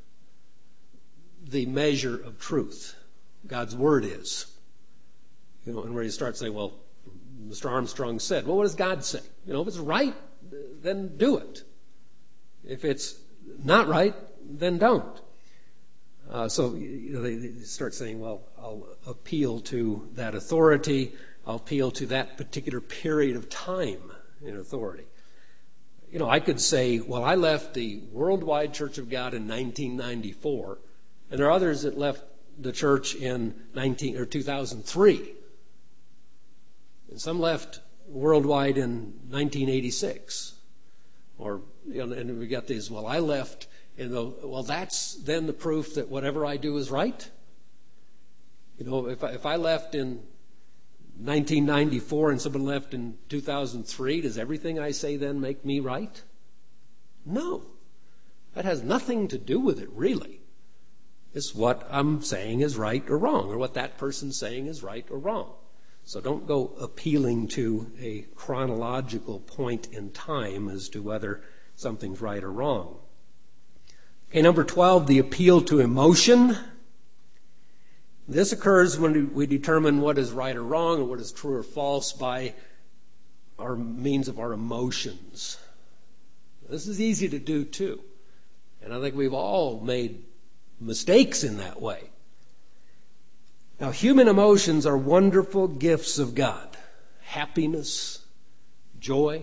the measure of truth. God's Word is. And where you start saying, well, Mr. Armstrong said, well, what does God say? If it's right, then do it. If it's not right, then don't. So they start saying, well, I'll appeal to that authority. I'll appeal to that particular period of time in authority. I could say, well, I left the Worldwide Church of God in 1994, and there are others that left the church in 2003. And some left Worldwide in 1986. And we got these, well, I left, well, that's then the proof that whatever I do is right. If I left in 1994 and someone left in 2003, does everything I say then make me right? No. That has nothing to do with it, really. It's what I'm saying is right or wrong, or what that person's saying is right or wrong. So don't go appealing to a chronological point in time as to whether something's right or wrong. Okay, number 12, the appeal to emotion. This occurs when we determine what is right or wrong, or what is true or false by our means of our emotions. This is easy to do too. And I think we've all made mistakes in that way. Now, human emotions are wonderful gifts of God. Happiness, joy,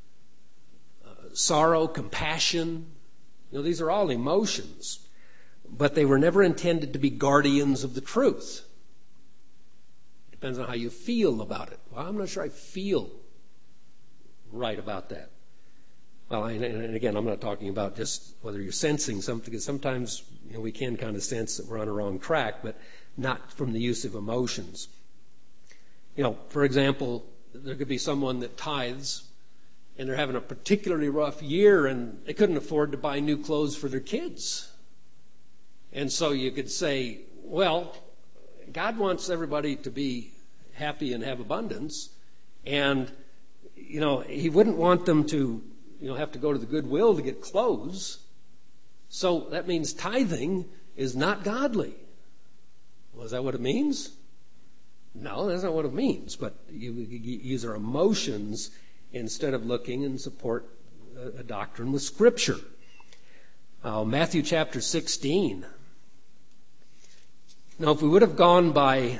sorrow, compassion. These are all emotions. But they were never intended to be guardians of the truth. It depends on how you feel about it. Well, I'm not sure I feel right about that. Well, and again, I'm not talking about just whether you're sensing something, because sometimes we can kind of sense that we're on a wrong track, but not from the use of emotions. For example, there could be someone that tithes, and they're having a particularly rough year, and they couldn't afford to buy new clothes for their kids. And so you could say, well, God wants everybody to be happy and have abundance, and He wouldn't want them to have to go to the Goodwill to get clothes. So that means tithing is not godly. Well, is that what it means? No, that's not what it means. But you use our emotions instead of looking and support a doctrine with Scripture. Matthew chapter 16. Now, if we would have gone by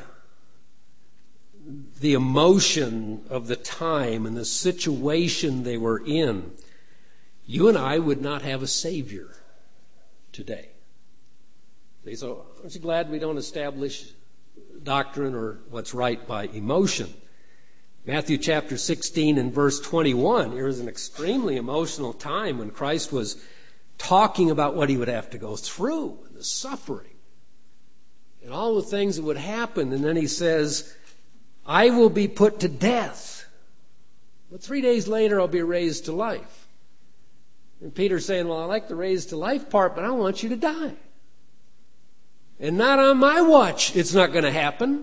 the emotion of the time and the situation they were in, you and I would not have a Savior today. So aren't you glad we don't establish doctrine or what's right by emotion? Matthew chapter 16 and verse 21, here is an extremely emotional time when Christ was talking about what He would have to go through, and the suffering, and all the things that would happen. And then He says, I will be put to death, but 3 days later I'll be raised to life. And Peter's saying, well, I like the raised to life part, but I want you to die. And not on my watch, it's not going to happen.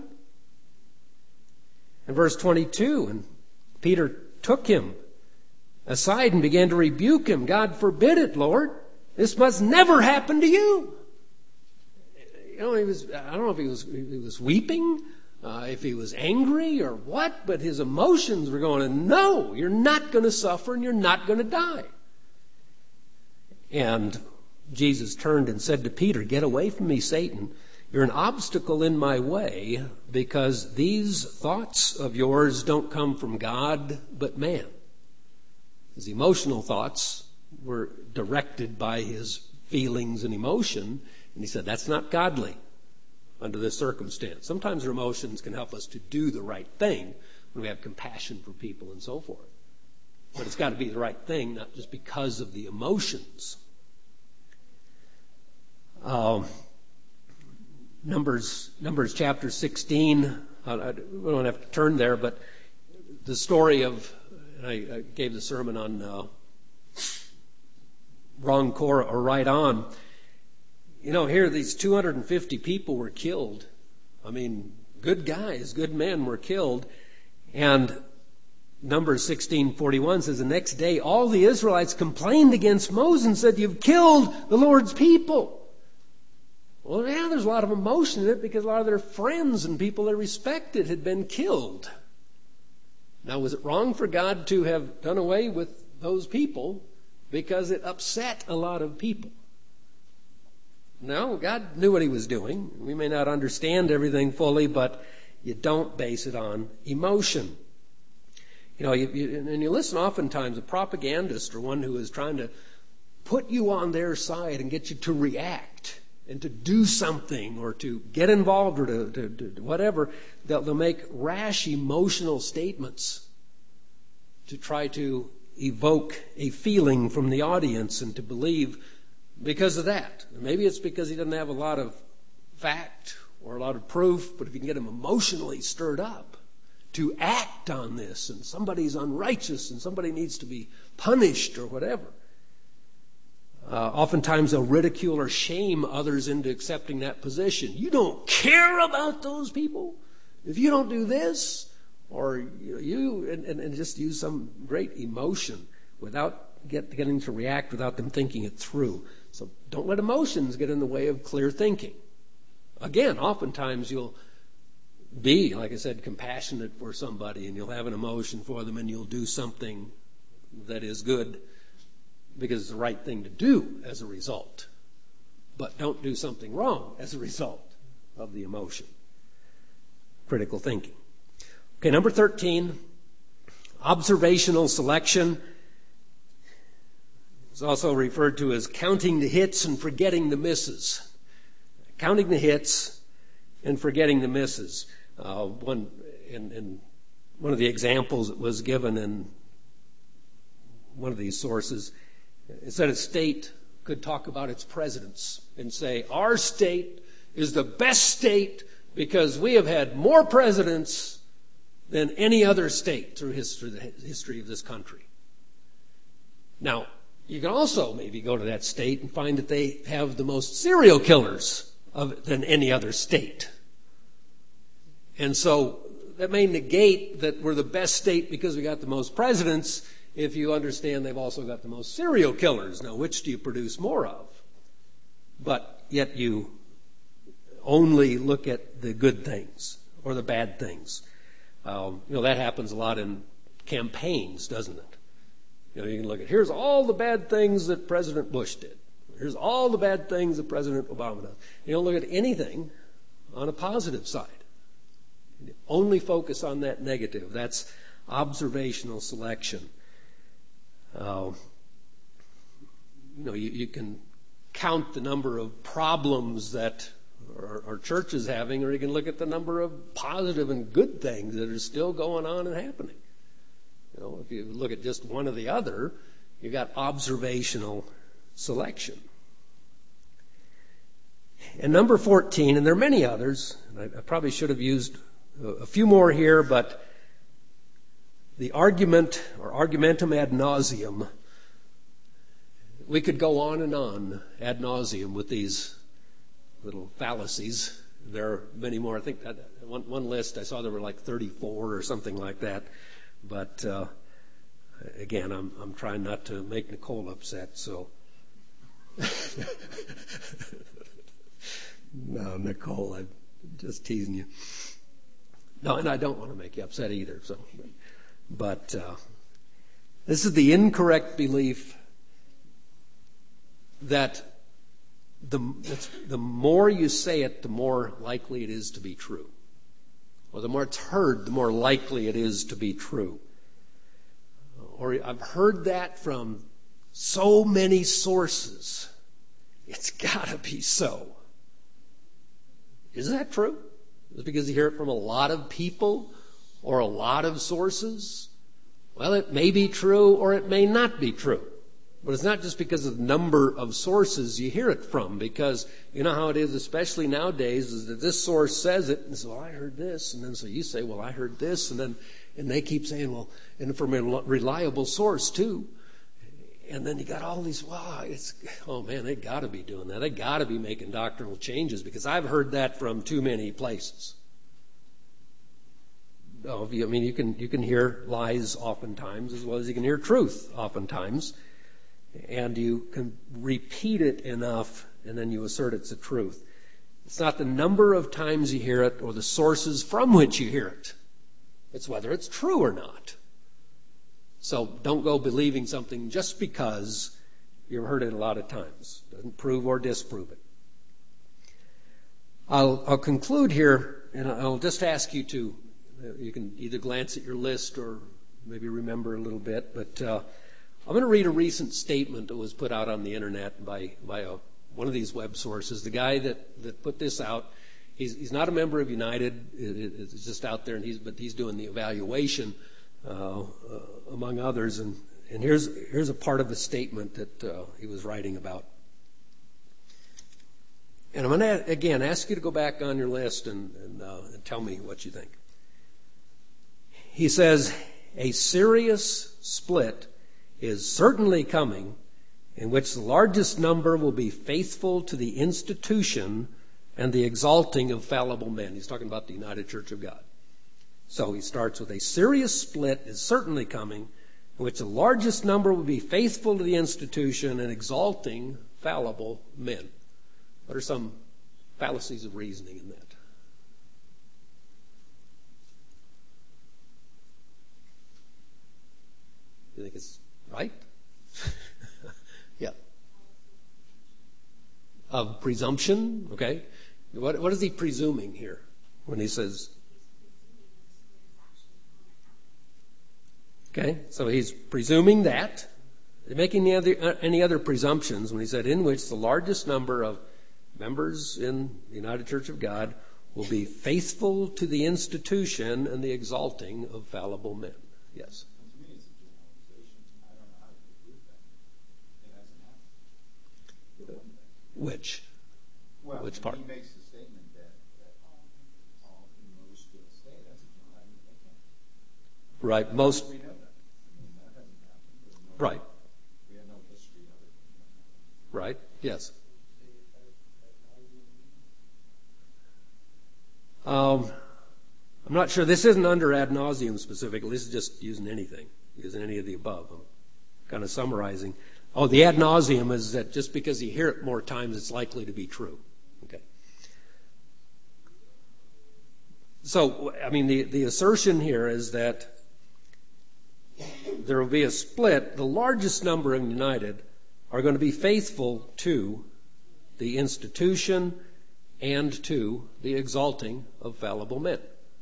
In verse 22, and Peter took him aside and began to rebuke him. God forbid it, Lord. This must never happen to you. I don't know if he was weeping, if he was angry or what, but his emotions were going, no, you're not going to suffer and you're not going to die. And Jesus turned and said to Peter, get away from me, Satan. You're an obstacle in my way, because these thoughts of yours don't come from God, but man. His emotional thoughts were directed by his feelings and emotion, and he said, that's not godly under this circumstance. Sometimes our emotions can help us to do the right thing when we have compassion for people and so forth. But it's got to be the right thing, not just because of the emotions. Numbers chapter 16, we don't have to turn there, but the story of, and I gave the sermon on wrong Korah or right on. Here these 250 people were killed. good guys, good men were killed. And Numbers 16:41 says, the next day all the Israelites complained against Moses and said, you've killed the Lord's people. Well, yeah, there's a lot of emotion in it because a lot of their friends and people they respected had been killed. Now, was it wrong for God to have done away with those people because it upset a lot of people? No, God knew what he was doing. We may not understand everything fully, but you don't base it on emotion. You know, you listen oftentimes, a propagandist or one who is trying to put you on their side and get you to react and to do something or to get involved or to whatever. They'll make rash emotional statements to try to evoke a feeling from the audience and to believe because of that. Maybe it's because he doesn't have a lot of fact or a lot of proof, but if you can get him emotionally stirred up to act on this, and somebody's unrighteous and somebody needs to be punished or whatever. Oftentimes they'll ridicule or shame others into accepting that position. You don't care about those people if you don't do this, or and just use some great emotion without getting to react without them thinking it through. So don't let emotions get in the way of clear thinking. Again, oftentimes you'll be, like I said, compassionate for somebody, and you'll have an emotion for them, and you'll do something that is good because it's the right thing to do as a result. But don't do something wrong as a result of the emotion. Critical thinking. Okay, number 13, observational selection. It's also referred to as counting the hits and forgetting the misses. Counting the hits and forgetting the misses. One of the examples that was given in one of these sources, it said a state could talk about its presidents and say, our state is the best state because we have had more presidents than any other state through the history of this country. Now, you can also maybe go to that state and find that they have the most serial killers than any other state. And so that may negate that we're the best state because we got the most presidents if you understand they've also got the most serial killers. Now, which do you produce more of? But yet you only look at the good things or the bad things. That happens a lot in campaigns, doesn't it? You can look at, here's all the bad things that President Bush did. Here's all the bad things that President Obama does. You don't look at anything on a positive side. You only focus on that negative. That's observational selection. You can count the number of problems that our church is having, or you can look at the number of positive and good things that are still going on and happening. If you look at just one or the other, you've got observational selection. And number 14, and there are many others, and I probably should have used a few more here, but the argument or argumentum ad nauseum, we could go on and on ad nauseum with these little fallacies. There are many more. I think that one list I saw there were like 34 or something like that. But again, I'm trying not to make Nicole upset, so. No, Nicole, I'm just teasing you. No, and I don't want to make you upset either. So, but this is the incorrect belief that the more you say it, the more likely it is to be true. Or the more it's heard, the more likely it is to be true. Or I've heard that from so many sources. It's got to be so. Is that true? Is it because you hear it from a lot of people or a lot of sources? Well, it may be true or it may not be true. But it's not just because of the number of sources you hear it from, because you know how it is, especially nowadays, is that this source says it, and so I heard this, and then so you say, well, I heard this, and they keep saying, well, and from a reliable source too. And then you got all these, oh man, they got to be doing that. They got to be making doctrinal changes, because I've heard that from too many places. I mean, you can hear lies oftentimes as well as you can hear truth oftentimes. And you can repeat it enough and then you assert it's the truth. It's not the number of times you hear it or the sources from which you hear it. It's whether it's true or not. So don't go believing something just because you've heard it a lot of times. Doesn't prove or disprove it. I'll conclude here, and I'll just ask you to, you can either glance at your list or maybe remember a little bit, but I'm going to read a recent statement that was put out on the internet by one of these web sources. The guy that put this out, he's not a member of United. It's just out there, but he's doing the evaluation among others. And here's a part of the statement that he was writing about. And I'm going to again ask you to go back on your list and tell me what you think. He says, a serious split is certainly coming in which the largest number will be faithful to the institution and the exalting of fallible men. He's talking about the United Church of God. So he starts with a serious split is certainly coming in which the largest number will be faithful to the institution and exalting fallible men. What are some fallacies of reasoning in that? You think it's right? Yeah. Of presumption, okay. What is he presuming here when he says? Okay, so he's presuming that. Making any other presumptions when he said, in which the largest number of members in the United Church of God will be faithful to the institution and the exalting of fallible men. Yes. Which? Well, which part? He makes the statement that all in most will stay. That's a general. Right. Most. We know that. I mean, that hasn't happened. Right. We have no history of it. Right. Yes. I'm not sure. This isn't under ad nauseum specifically. This is just using anything, using any of the above. I'm kind of summarizing. Oh, the ad nauseum is that just because you hear it more times, it's likely to be true. Okay. So, I mean, the assertion here is that there will be a split. The largest number in United are going to be faithful to the institution and to the exalting of fallible men.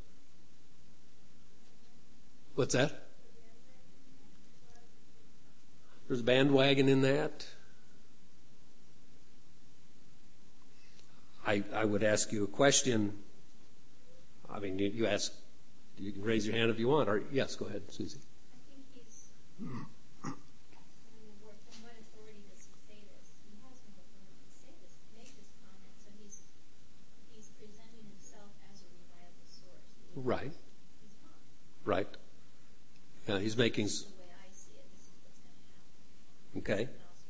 What's that? There's a bandwagon in that. I would ask you a question. I mean, you can raise your hand if you want. Or yes, go ahead, Susie. I think he's, from what authority does he say this? He has no authority to say this, to make this comment. So he's presenting himself as a reliable source. Right. He's not. Right. He's making. The way I see it, this is what's going to Okay. happen.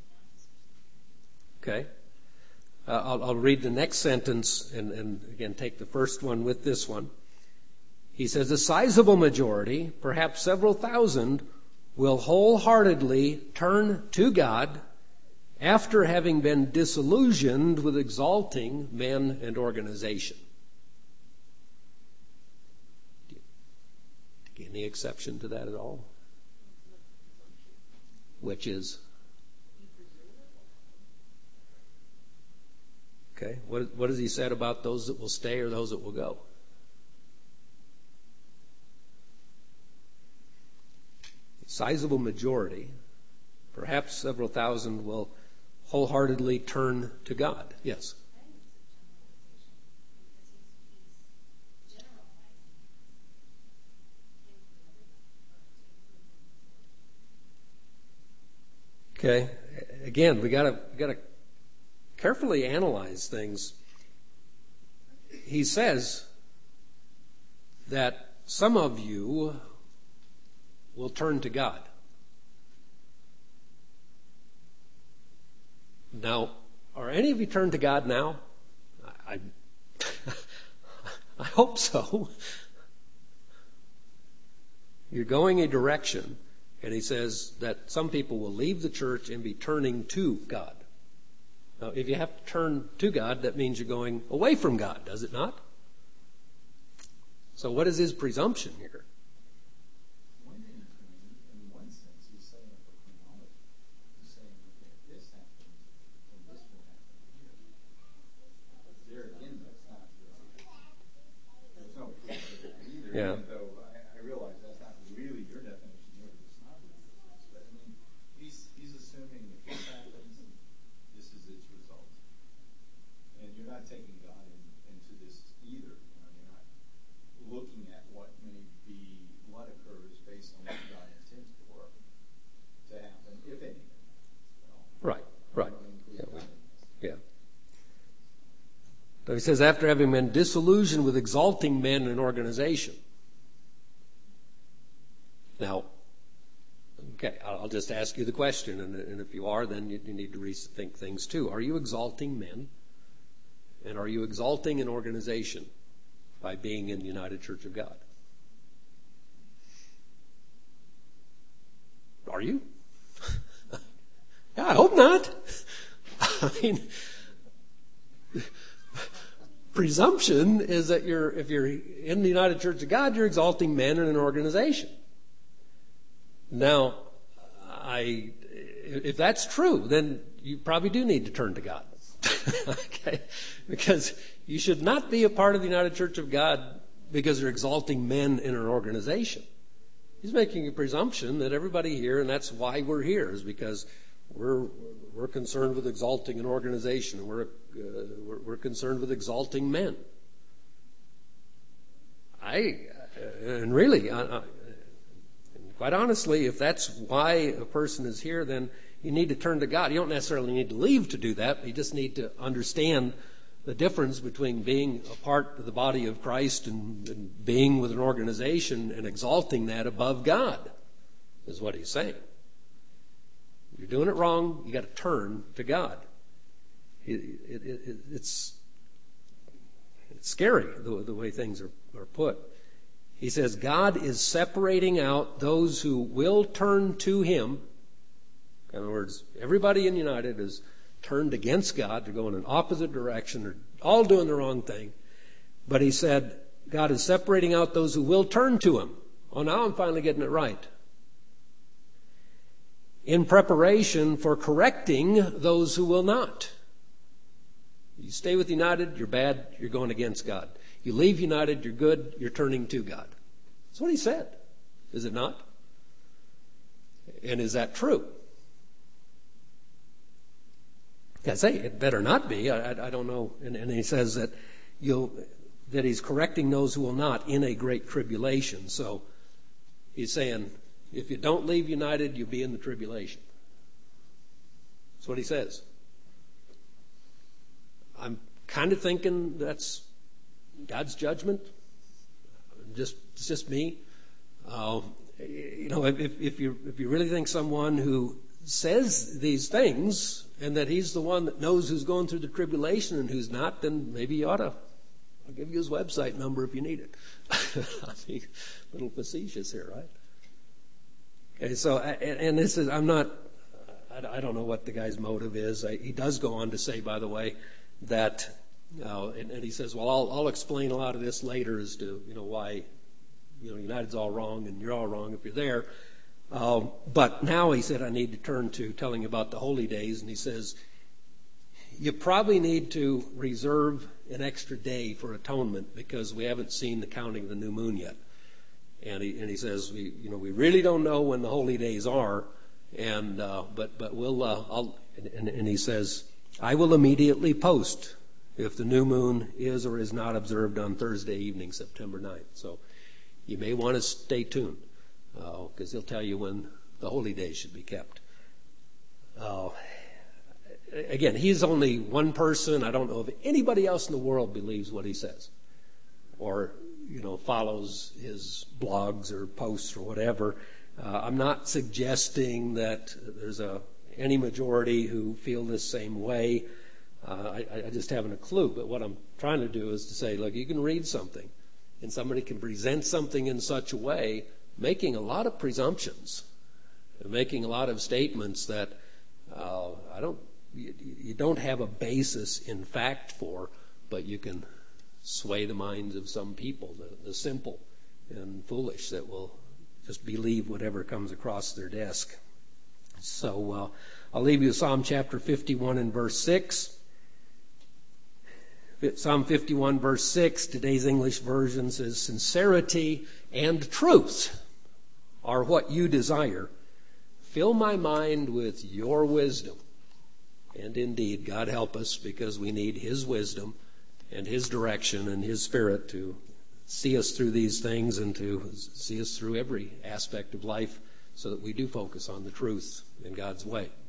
Okay. I'll read the next sentence and again take the first one with this one. He says, a sizable majority, perhaps several thousand, will wholeheartedly turn to God after having been disillusioned with exalting men and organization. Any exception to that at all? Which is? Okay. What has he said about those that will stay or those that will go? A sizable majority, perhaps several thousand, will wholeheartedly turn to God. Yes. Okay. Again, we got to carefully analyze things. He says that some of you will turn to God. Now, are any of you turned to God now? I hope so. You're going a direction, and he says that some people will leave the church and be turning to God. Now, if you have to turn to God, that means you're going away from God, does it not? So what is his presumption here? One thing he's doing, in one sense, he's setting up a chronology. He's saying, okay, if this happens, then this will happen here. But there again, that's not really, there's no proof of that either. Yeah. Even though I realize that's not really your definition here, it's not really yours. But I mean, he's assuming if this happens, this is its result. And you're not taking God into this either. You know, you're not looking at what occurs based on what God intends to happen, if anything happens at all. Right. You don't include God in this. Yeah. So he says, after having been disillusioned with exalting men in an organization. Now, okay, I'll just ask you the question, and if you are, then you need to rethink things too. Are you exalting men? And are you exalting an organization by being in the United Church of God? Are you? Yeah, I hope not. I mean, presumption is that if you're in the United Church of God, you're exalting men in an organization. Now, if that's true, then you probably do need to turn to God. Okay? Because you should not be a part of the United Church of God because you're exalting men in an organization. He's making a presumption that everybody here, and that's why we're here, is because we're concerned with exalting an organization, and we're concerned with exalting men. And really, quite honestly, if that's why a person is here, then you need to turn to God. You don't necessarily need to leave to do that, but you just need to understand the difference between being a part of the body of Christ and being with an organization and exalting that above God, is what he's saying. If you're doing it wrong, you got to turn to God. It's scary the way things are put. He says God is separating out those who will turn to him. In other words, everybody in United is turned against God. They're going in an opposite direction. They're all doing the wrong thing. But he said God is separating out those who will turn to him. Oh, now I'm finally getting it right. In preparation for correcting those who will not. You stay with United, you're bad, you're going against God. You leave United, you're good, you're turning to God. That's what he said. Is it not? And is that true? I say it better not be. I don't know. And he says that he's correcting those who will not in a great tribulation. So he's saying, if you don't leave United, you'll be in the tribulation. That's what he says. I'm kind of thinking that's God's judgment. It's just me. If you really think someone who says these things and that he's the one that knows who's going through the tribulation and who's not, then maybe you ought to. I'll give you his website number if you need it. I'll be a little facetious here, right? Okay, so, and this is, I don't know what the guy's motive is. He does go on to say, by the way, that, and he says, well, I'll explain a lot of this later as to, why, United's all wrong and you're all wrong if you're there. But now he said, I need to turn to telling you about the holy days. And he says, you probably need to reserve an extra day for atonement because we haven't seen the counting of the new moon yet. And he says, we really don't know when the holy days are. And, but we'll, and he says, I will immediately post if the new moon is or is not observed on Thursday evening, September 9th. So you may want to stay tuned. Because he'll tell you when the holy days should be kept. Again, he's only one person. I don't know if anybody else in the world believes what he says or, follows his blogs or posts or whatever. I'm not suggesting that there's any majority who feel this same way. I just haven't a clue. But what I'm trying to do is to say, look, you can read something and somebody can present something in such a way making a lot of presumptions, making a lot of statements that you don't have a basis in fact for, but you can sway the minds of some people, the simple and foolish, that will just believe whatever comes across their desk. So I'll leave you with Psalm chapter 51 and verse 6. Psalm 51 verse 6, today's English version says, "Sincerity and truth are what you desire. Fill my mind with your wisdom." And indeed, God help us, because we need His wisdom and His direction and His Spirit to see us through these things and to see us through every aspect of life, so that we do focus on the truth in God's way.